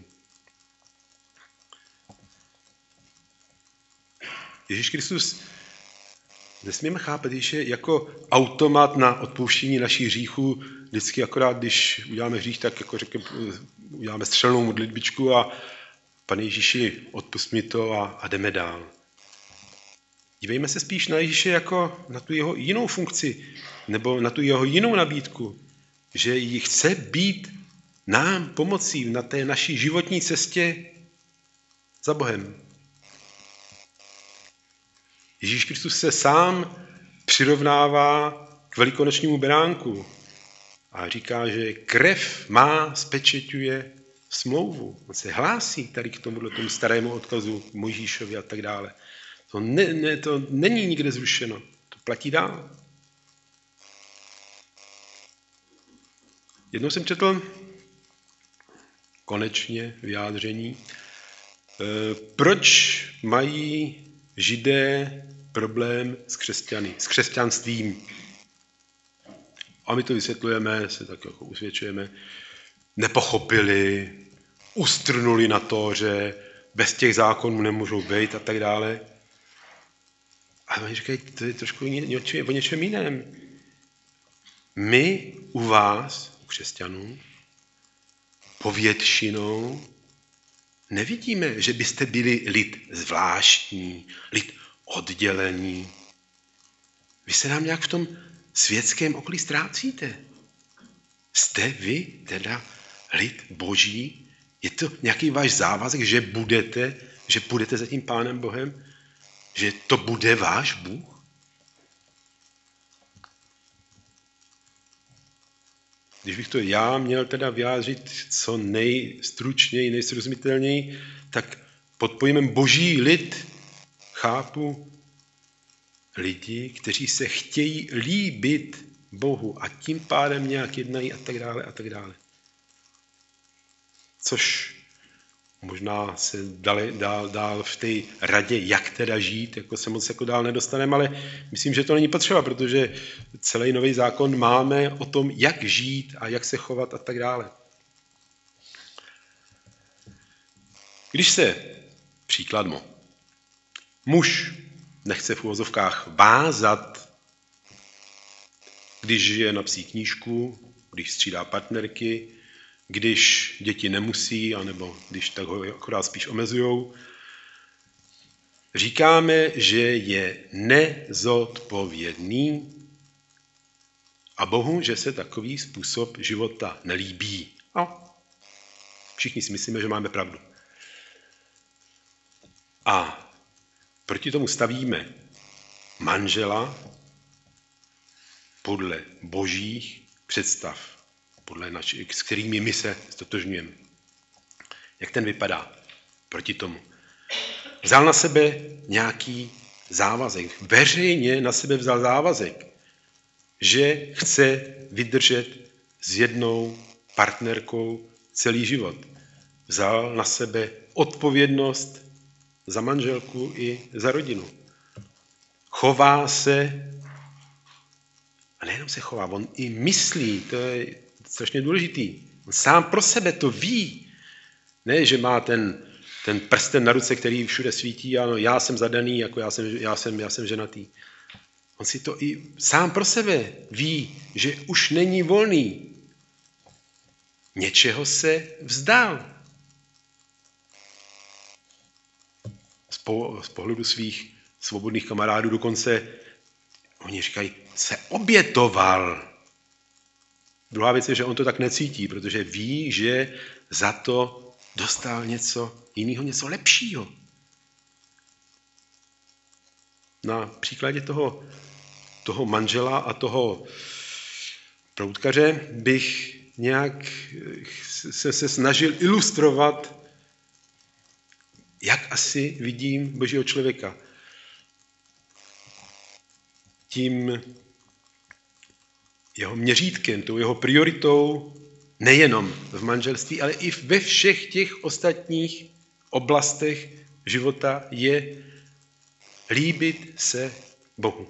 Ježíš Kristus nesmíme chápat Ježíše jako automat na odpouštění našich hříchů. Vždycky akorát, když uděláme hřích, tak jako uděláme střelnou modlitbičku a Pane Ježíši, odpust mi to a jdeme dál. Dívejme se spíš na Ježíše jako na tu jeho jinou funkci, nebo na tu jeho jinou nabídku, že jí chce být nám pomocí na té naší životní cestě za Bohem. Ježíš Kristus se sám přirovnává k velikonočnímu beránku a říká, že krev má spečeťuje smlouvu. On se hlásí tady k tomu starému odkazu Mojžíšovi a tak dále. To není nikde zrušeno. To platí dál. Jednou jsem četl konečně vyjádření, proč mají Židé problém s křesťany, s křesťanstvím. A my to vysvětlujeme, se tak jako usvědčujeme, nepochopili, ustrnuli na to, že bez těch zákonů nemůžou být a tak dále. A oni říkají, to je trošku o něčem jiném. My u vás, u křesťanů, povětšinou nevidíme, že byste byli lid zvláštní, lid oddělení. Vy se nám nějak v tom světském okolí ztrácíte. Jste vy teda lid Boží? Je to nějaký váš závazek, že půjdete za tím Pánem Bohem? Že to bude váš Bůh? Když bych to já měl teda vyjádřit co nejstručněji, nejsrozumitelněji, tak pod pojmem Boží lid chápu lidi, kteří se chtějí líbit Bohu a tím pádem nějak jednají a tak dále a tak dále. Což možná se dál v té radě, jak teda žít, jako se moc jako dál nedostaneme, ale myslím, že to není potřeba, protože celý nový zákon máme o tom, jak žít a jak se chovat a tak dále. Když se, příkladmo, muž nechce v uvozovkách vázat, když žije na psí knížku, když střídá partnerky, když děti nemusí, anebo když tak ho akorát spíš omezujou, říkáme, že je nezodpovědný a Bohu, že se takový způsob života nelíbí. A všichni si myslíme, že máme pravdu. A proti tomu stavíme manžela podle božích představ, s kterými my se stotožňujeme. Jak ten vypadá proti tomu? Vzal na sebe nějaký závazek. Veřejně na sebe vzal závazek, že chce vydržet s jednou partnerkou celý život. Vzal na sebe odpovědnost za manželku i za rodinu. Chová se, a nejenom se chová, on i myslí, to je strašně důležitý. On sám pro sebe to ví. Ne, že má ten prsten na ruce, který všude svítí, ano, já jsem zadaný, jako já jsem ženatý. On si to i sám pro sebe ví, že už není volný. Něčeho se vzdal. Z pohledu svých svobodných kamarádů dokonce oni říkají, se obětoval. Druhá věc je, že on to tak necítí, protože ví, že za to dostal něco jiného, něco lepšího. Na příkladě toho manžela a toho proutkaře bych nějak se snažil ilustrovat, jak asi vidím Božího člověka. Tím jeho měřítkem, tou jeho prioritou, nejenom v manželství, ale i ve všech těch ostatních oblastech života je líbit se Bohu.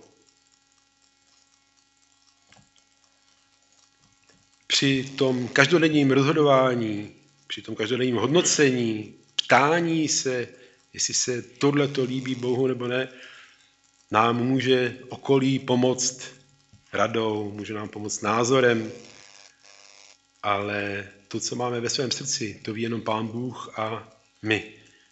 Při tom každodenním rozhodování, při tom každodenním hodnocení, ptání se, jestli se tohleto líbí Bohu nebo ne, nám může okolí pomoct radou, může nám pomoct názorem, ale to, co máme ve svém srdci, to ví jenom Pán Bůh a my.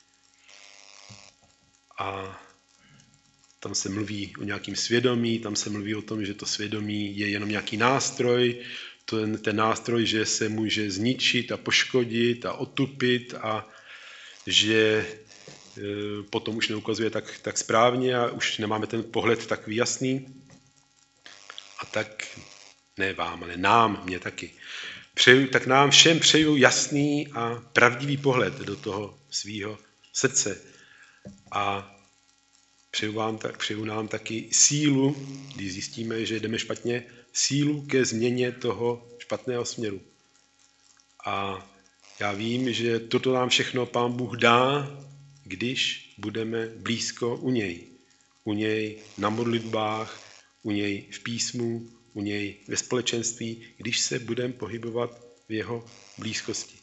A tam se mluví o nějakém svědomí, tam se mluví o tom, že to svědomí je jenom nějaký nástroj, ten nástroj, že se může zničit a poškodit a otupit a že potom už neukazuje tak správně a už nemáme ten pohled takový jasný. A tak ne vám, ale mě taky. Tak nám všem přeju jasný a pravdivý pohled do toho svého srdce. A přeju nám taky sílu, když zjistíme, že jdeme špatně, sílu ke změně toho špatného směru. A já vím, že toto nám všechno Pán Bůh dá, když budeme blízko u něj. U něj na modlitbách, u něj v písmu, u něj ve společenství, když se budeme pohybovat v jeho blízkosti.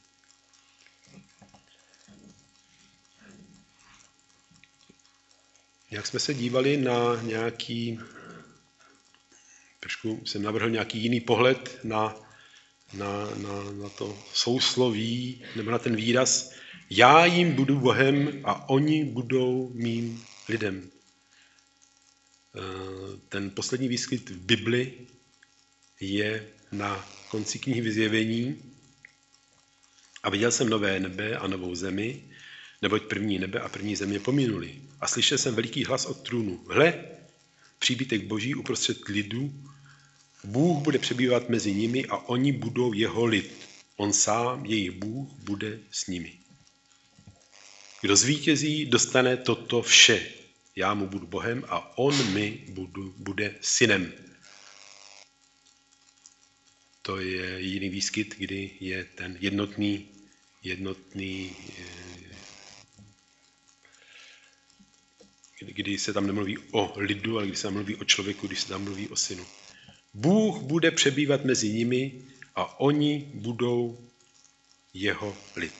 Jak jsme se dívali na trošku jsem navrhl nějaký jiný pohled na to sousloví, nebo na ten výraz, já jim budu Bohem a oni budou mým lidem. Ten poslední výskyt v Bibli je na konci knihy Zjevení. A viděl jsem nové nebe a novou zemi, neboť první nebe a první země pominuli. A slyšel jsem veliký hlas od trůnu. Hle, příbytek Boží uprostřed lidu, Bůh bude přebývat mezi nimi a oni budou jeho lid. On sám, jejich Bůh, bude s nimi. Kdo zvítězí, dostane toto vše. Já mu budu Bohem a on mi bude synem. To je jediný výskyt, kdy je ten jednotný kdy se tam nemluví o lidu, ale kdy se tam mluví o člověku, když se tam mluví o synu. Bůh bude přebývat mezi nimi a oni budou jeho lid.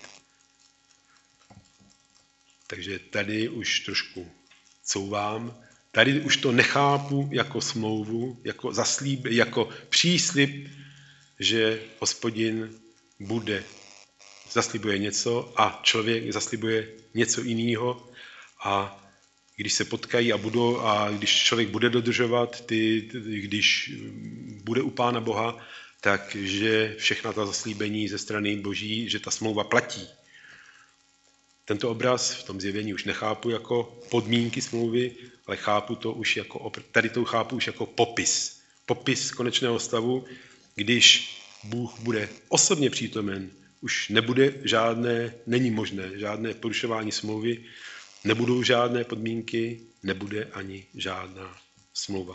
Takže tady už trošku couvám. Tady už to nechápu jako smlouvu, jako jako příslib, že Hospodin zaslibuje něco a člověk zaslibuje něco jiného a když se potkají a když člověk bude dodržovat, když bude u Pána Boha, takže všechna ta zaslíbení ze strany Boží, že ta smlouva platí. Tento obraz v tom Zjevení už nechápu jako podmínky smlouvy, ale chápu to už jako popis. Popis konečného stavu, když Bůh bude osobně přítomen, už není možné žádné porušování smlouvy, nebudou žádné podmínky, nebude ani žádná smlouva.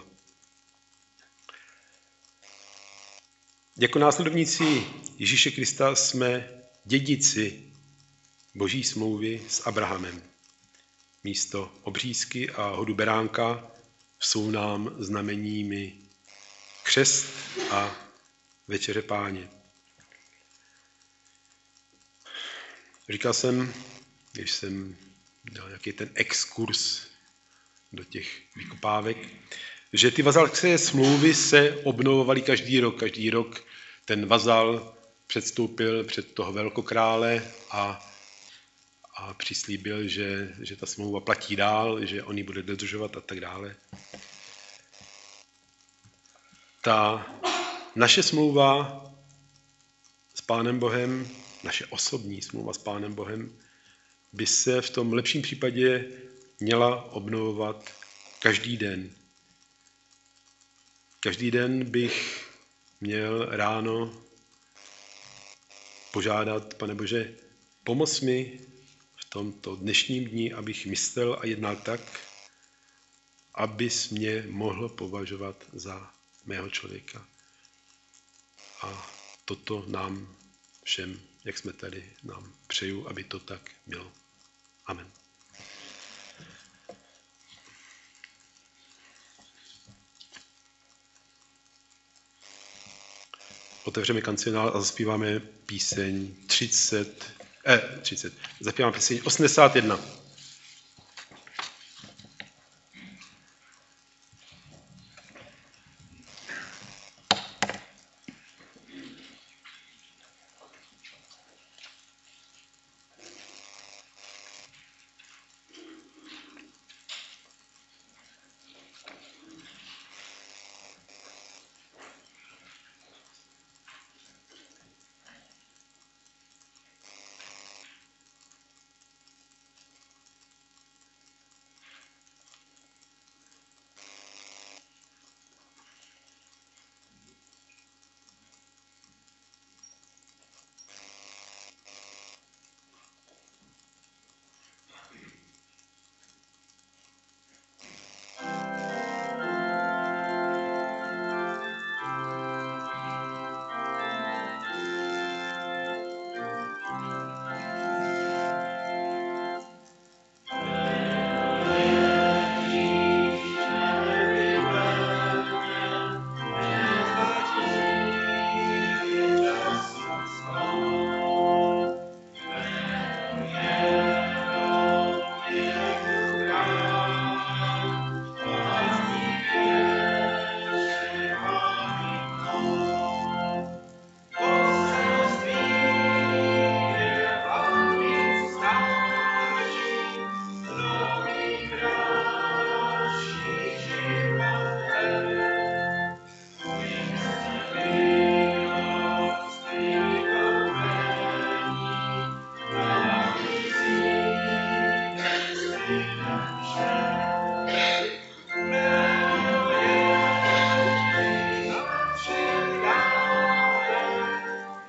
Jako následovníci Ježíše Krista jsme dědici Boží smlouvy s Abrahamem. Místo obřízky a hodu beránka jsou nám znameními křest a večeře Páně. Říkal jsem, když jsem dal nějaký ten exkurs do těch vykopávek, že ty vazalské smlouvy se obnovovaly každý rok. Každý rok ten vazal předstoupil před toho velkokrále a přislíbil, že ta smlouva platí dál, že on ji bude dodržovat a tak dále. Ta naše smlouva s Pánem Bohem, naše osobní smlouva s Pánem Bohem, by se v tom lepším případě měla obnovovat každý den. Každý den bych měl ráno požádat, Pane Bože, pomoz mi v tomto dnešním dni, abych myslel a jednal tak, abys mě mohl považovat za mého člověka. A toto nám všem, jak jsme tady, nám přeju, aby to tak bylo. Amen. Otevřeme kancionál a zaspíváme píseň 30. Zaspíváme píseň 81.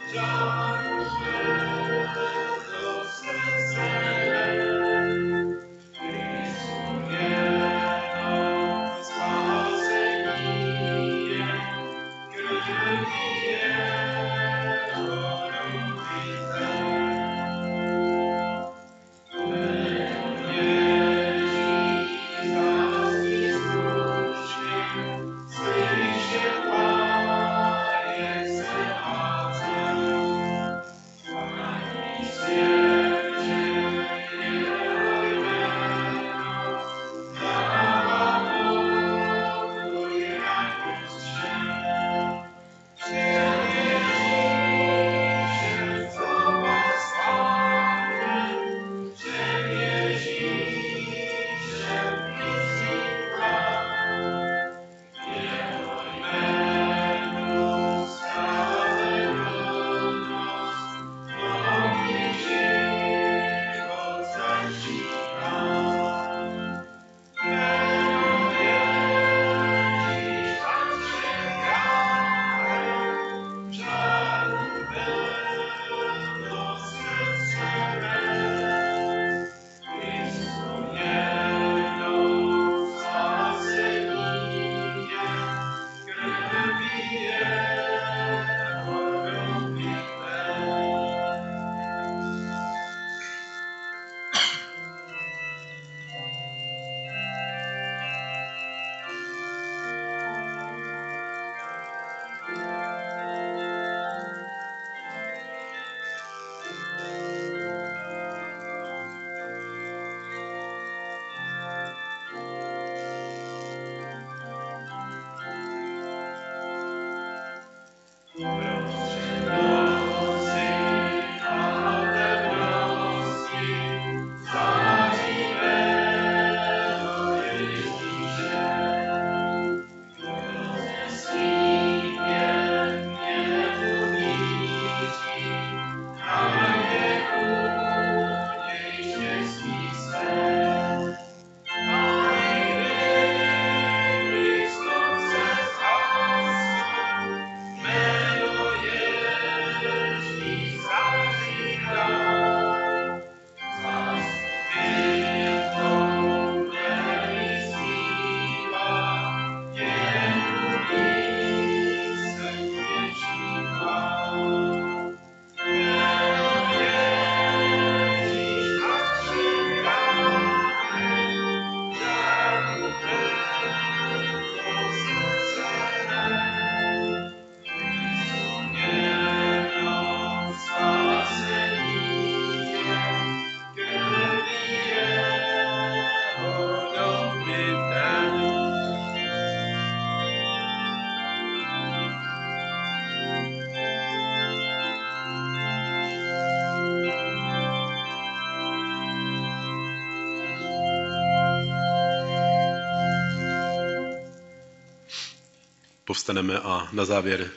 Povstaneme a na závěr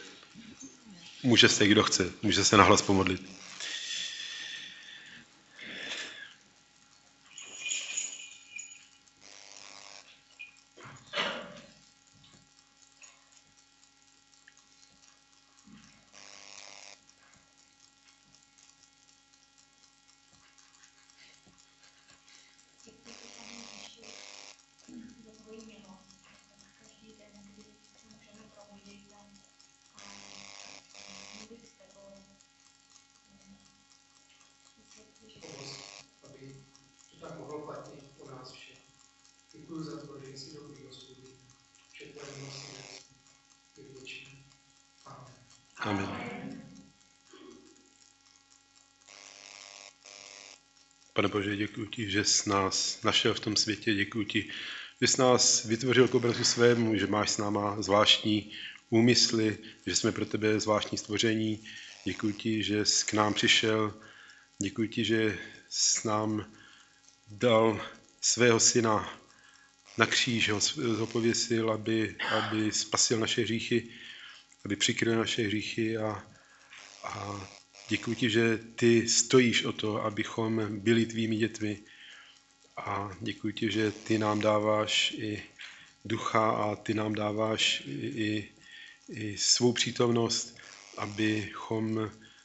může se, kdo chce, může se nahlas pomodlit. Aby to tak mohlo platit po nás všech. Děkuji za to, že jsi dobrý, Hospodin, že tvoje milost je věčné. Amen. Amen. Pane Bože, děkuji ti, že jsi nás našel v tom světě, děkuji ti, že jsi nás vytvořil k obrazu svému, že máš s náma zvláštní úmysly, že jsme pro tebe zvláštní stvoření. Děkuji ti, že jsi k nám přišel. Děkuji ti, že jsi nám dal svého syna na kříž, ho pověsil, aby spasil naše hříchy, aby přikryl naše hříchy a děkuji ti, že ty stojíš o to, abychom byli tvými dětmi. A děkuji ti, že ty nám dáváš i ducha a ty nám dáváš i svou přítomnost, abychom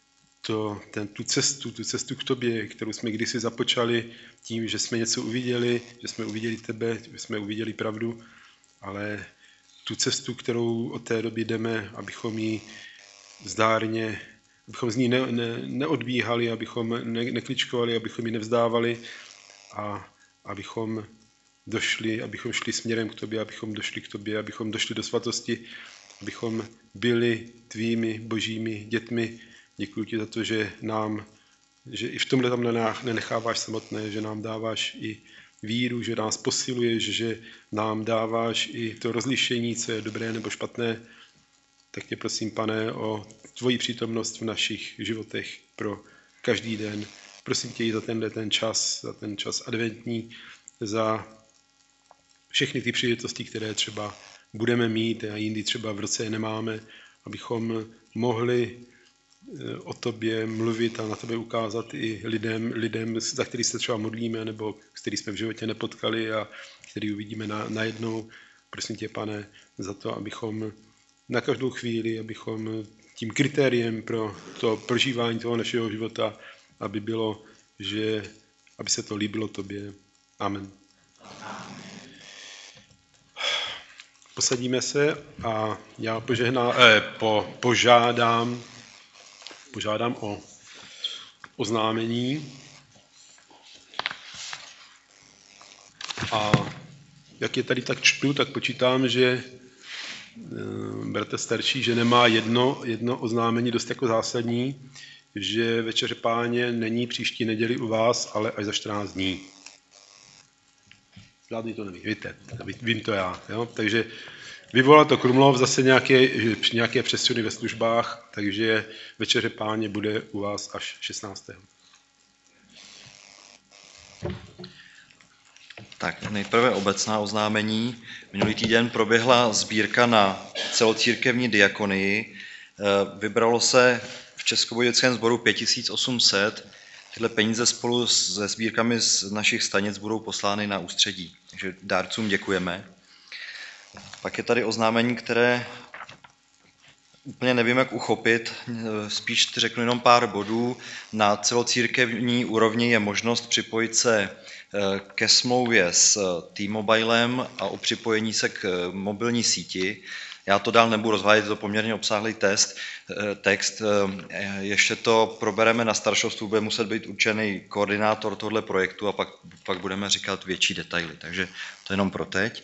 tu cestu k tobě, kterou jsme kdysi započali tím, že jsme něco uviděli, že jsme uviděli tebe, že jsme uviděli pravdu, ale tu cestu, kterou od té doby jdeme, abychom ji zdárně, abychom z ní neodbíhali, abychom nekličkovali, abychom ji nevzdávali a abychom šli směrem k tobě, abychom došli k tobě, abychom došli do svatosti, abychom byli tvými božími dětmi. Děkuji ti za to, že i v tomhle tam nenecháváš samotné, že nám dáváš i víru, že nás posiluješ, že nám dáváš i to rozlišení, co je dobré nebo špatné. Tak tě prosím, Pane, o tvoji přítomnost v našich životech pro každý den. Prosím tě i za ten čas adventní, za všechny ty příležitosti, které třeba budeme mít a jindy třeba v roce nemáme, abychom mohli o tobě mluvit a na tebe ukázat i lidem, za který se třeba modlíme, nebo který jsme v životě nepotkali a který uvidíme najednou. Prosím tě, Pane, za to, abychom na každou chvíli, abychom tím kritériem pro to prožívání toho našeho života, aby se to líbilo tobě. Amen. Posadíme se a já požádám o oznámení. A jak je tady tak čtu, tak počítám, že bratr starší, že nemá jedno oznámení dost jako zásadní, že večeře Páně není příští neděli u vás, ale až za 14 dní. Žádný to neví, víte, vím to já. Jo? Takže vyvolal to Krumlov, zase nějaké přesuny ve službách, takže večeře Páně bude u vás až 16. Tak nejprve obecná oznámení. Minulý týden proběhla sbírka na celocírkevní diakonii. Vybralo se v Českobudějovickém sboru 5800. Tyhle peníze spolu se sbírkami z našich stanic budou poslány na ústředí. Takže dárcům děkujeme. Pak je tady oznámení, které úplně nevím, jak uchopit. Spíš řeknu jenom pár bodů. Na celocírkevní úrovni je možnost připojit se ke smlouvě s T-Mobilem a o připojení se k mobilní síti. Já to dál nebudu rozvádět, je to poměrně obsáhlý text. Ještě to probereme na staršovstvu, bude muset být určený koordinátor tohle projektu a pak budeme říkat větší detaily. Takže to jenom pro teď.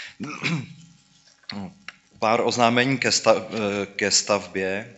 Pár oznámení ke stavbě.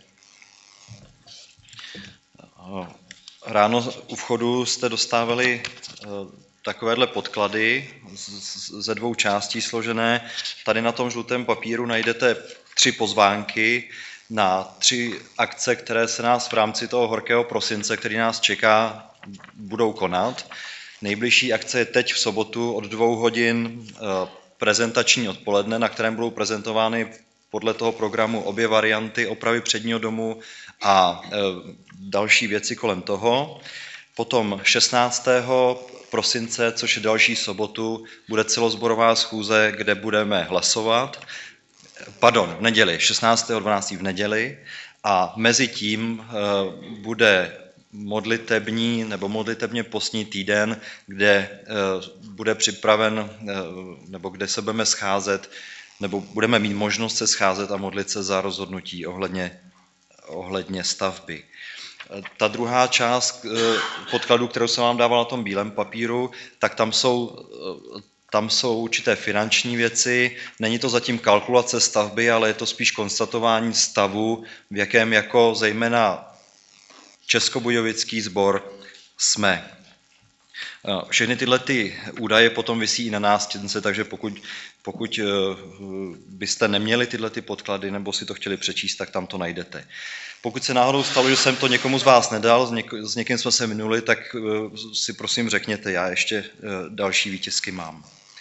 Ráno u vchodu jste dostávali takovéhle podklady ze 2 částí složené. Tady na tom žlutém papíru najdete 3 pozvánky na 3 akce, které se nás v rámci toho horkého prosince, který nás čeká, budou konat. Nejbližší akce je teď v sobotu od 2 hodin prezentační odpoledne, na kterém budou prezentovány podle toho programu obě varianty opravy předního domu a další věci kolem toho. Potom 16. prosince, což je další sobotu, bude celosborová schůze, kde budeme hlasovat. V neděli, 16.12. v neděli. A mezi tím bude modlitební nebo modlitebně postní týden, kde bude připraven, nebo kde se budeme scházet, nebo budeme mít možnost se scházet a modlit se za rozhodnutí ohledně stavby. Ta druhá část podkladu, kterou jsem vám dával na tom bílém papíru, tak tam jsou určité finanční věci. Není to zatím kalkulace stavby, ale je to spíš konstatování stavu, v jakém jako zejména Českobudějovický sbor jsme. Všechny tyhle ty údaje potom visí i na nástěnce, takže pokud byste neměli tyhle ty podklady nebo si to chtěli přečíst, tak tam to najdete. Pokud se náhodou stalo, že jsem to někomu z vás nedal, s někým jsme se minuli, tak si prosím řekněte, já ještě další výtisky mám.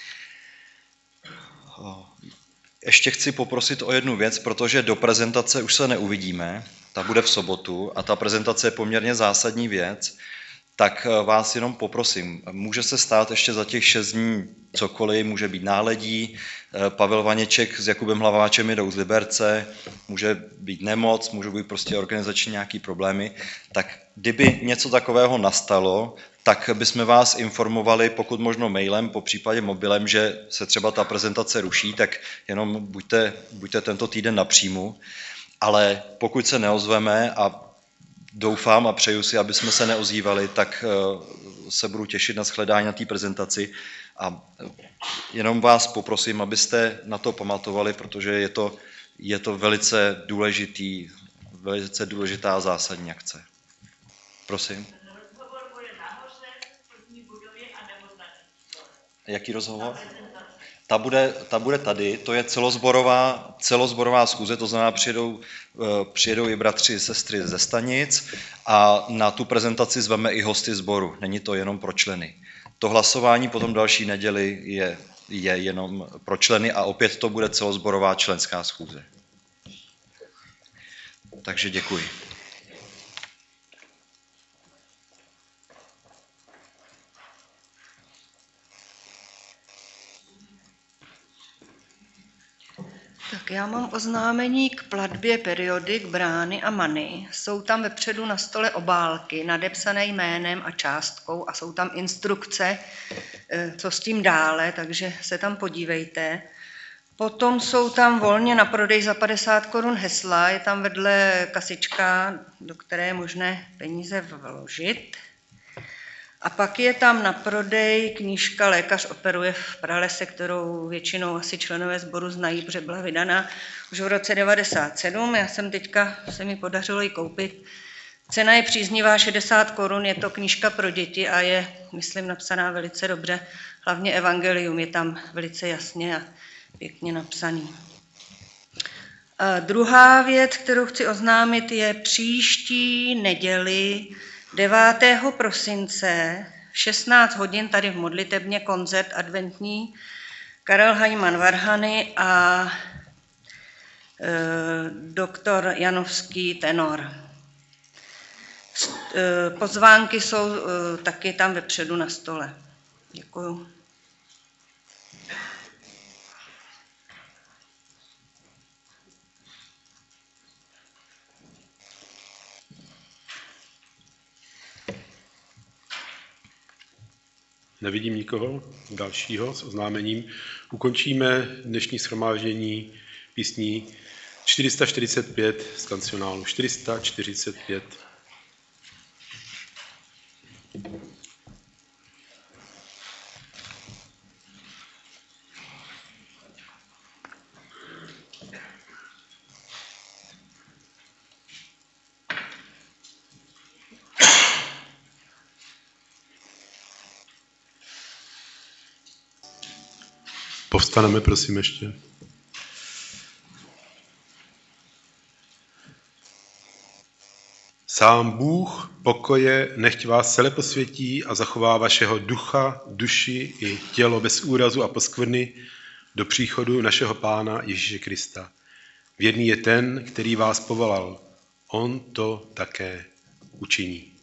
Ještě chci poprosit o jednu věc, protože do prezentace už se neuvidíme, ta bude v sobotu a ta prezentace je poměrně zásadní věc. tak vás jenom poprosím, může se stát ještě za těch 6 dní cokoliv, může být náledí, Pavel Vaněček s Jakubem Hlaváčem jedou z Liberce, může být nemoc, můžou být prostě organizační nějaký problémy, tak kdyby něco takového nastalo, tak bychom vás informovali, pokud možno mailem, po případě mobilem, že se třeba ta prezentace ruší, tak jenom buďte tento týden na příjmu, ale pokud se neozveme a doufám a přeju si, aby jsme se neozývali, tak se budu těšit na shledání na té prezentaci a jenom vás poprosím, abyste na to pamatovali, protože je to velice důležitá zásadní akce. Prosím. Rozhovor bude nahoře v první budově anebo na stole. Jaký rozhovor? Ta bude tady, to je celozborová schůze, to znamená přijedou i bratři, sestry ze stanic a na tu prezentaci zveme i hosty sboru, není to jenom pro členy. To hlasování potom další neděli je jenom pro členy a opět to bude celozborová členská schůze. Takže děkuji. Tak já mám oznámení k platbě periodik, brány a many. Jsou tam vepředu na stole obálky nadepsané jménem a částkou a jsou tam instrukce, co s tím dále, takže se tam podívejte. Potom jsou tam volně na prodej za 50 korun hesla, je tam vedle kasička, do které je možné peníze vložit. A pak je tam na prodej knížka Lékař operuje v pralese, kterou většinou asi členové sboru znají, protože byla vydaná už v roce 1997. Já jsem teďka, se mi podařilo ji koupit. Cena je příznivá 60 korun, je to knížka pro děti a je, myslím, napsaná velice dobře. Hlavně evangelium je tam velice jasně a pěkně napsaný. A druhá věc, kterou chci oznámit, je příští neděli 9. prosince v 16 hodin tady v modlitebně koncert adventní Karel Hajman Varhany a doktor Janovský tenor. Pozvánky jsou taky tam vepředu na stole. Děkuju. Nevidím nikoho dalšího s oznámením. Ukončíme dnešní shromáždění písní 445 z kancionálu 445. Povstaneme, prosím, ještě. Sám Bůh pokoje nechť vás celé posvětí a zachová vašeho ducha, duši i tělo bez úrazu a poskvrny do příchodu našeho Pána Ježíše Krista. Věrný je ten, který vás povolal. On to také učiní.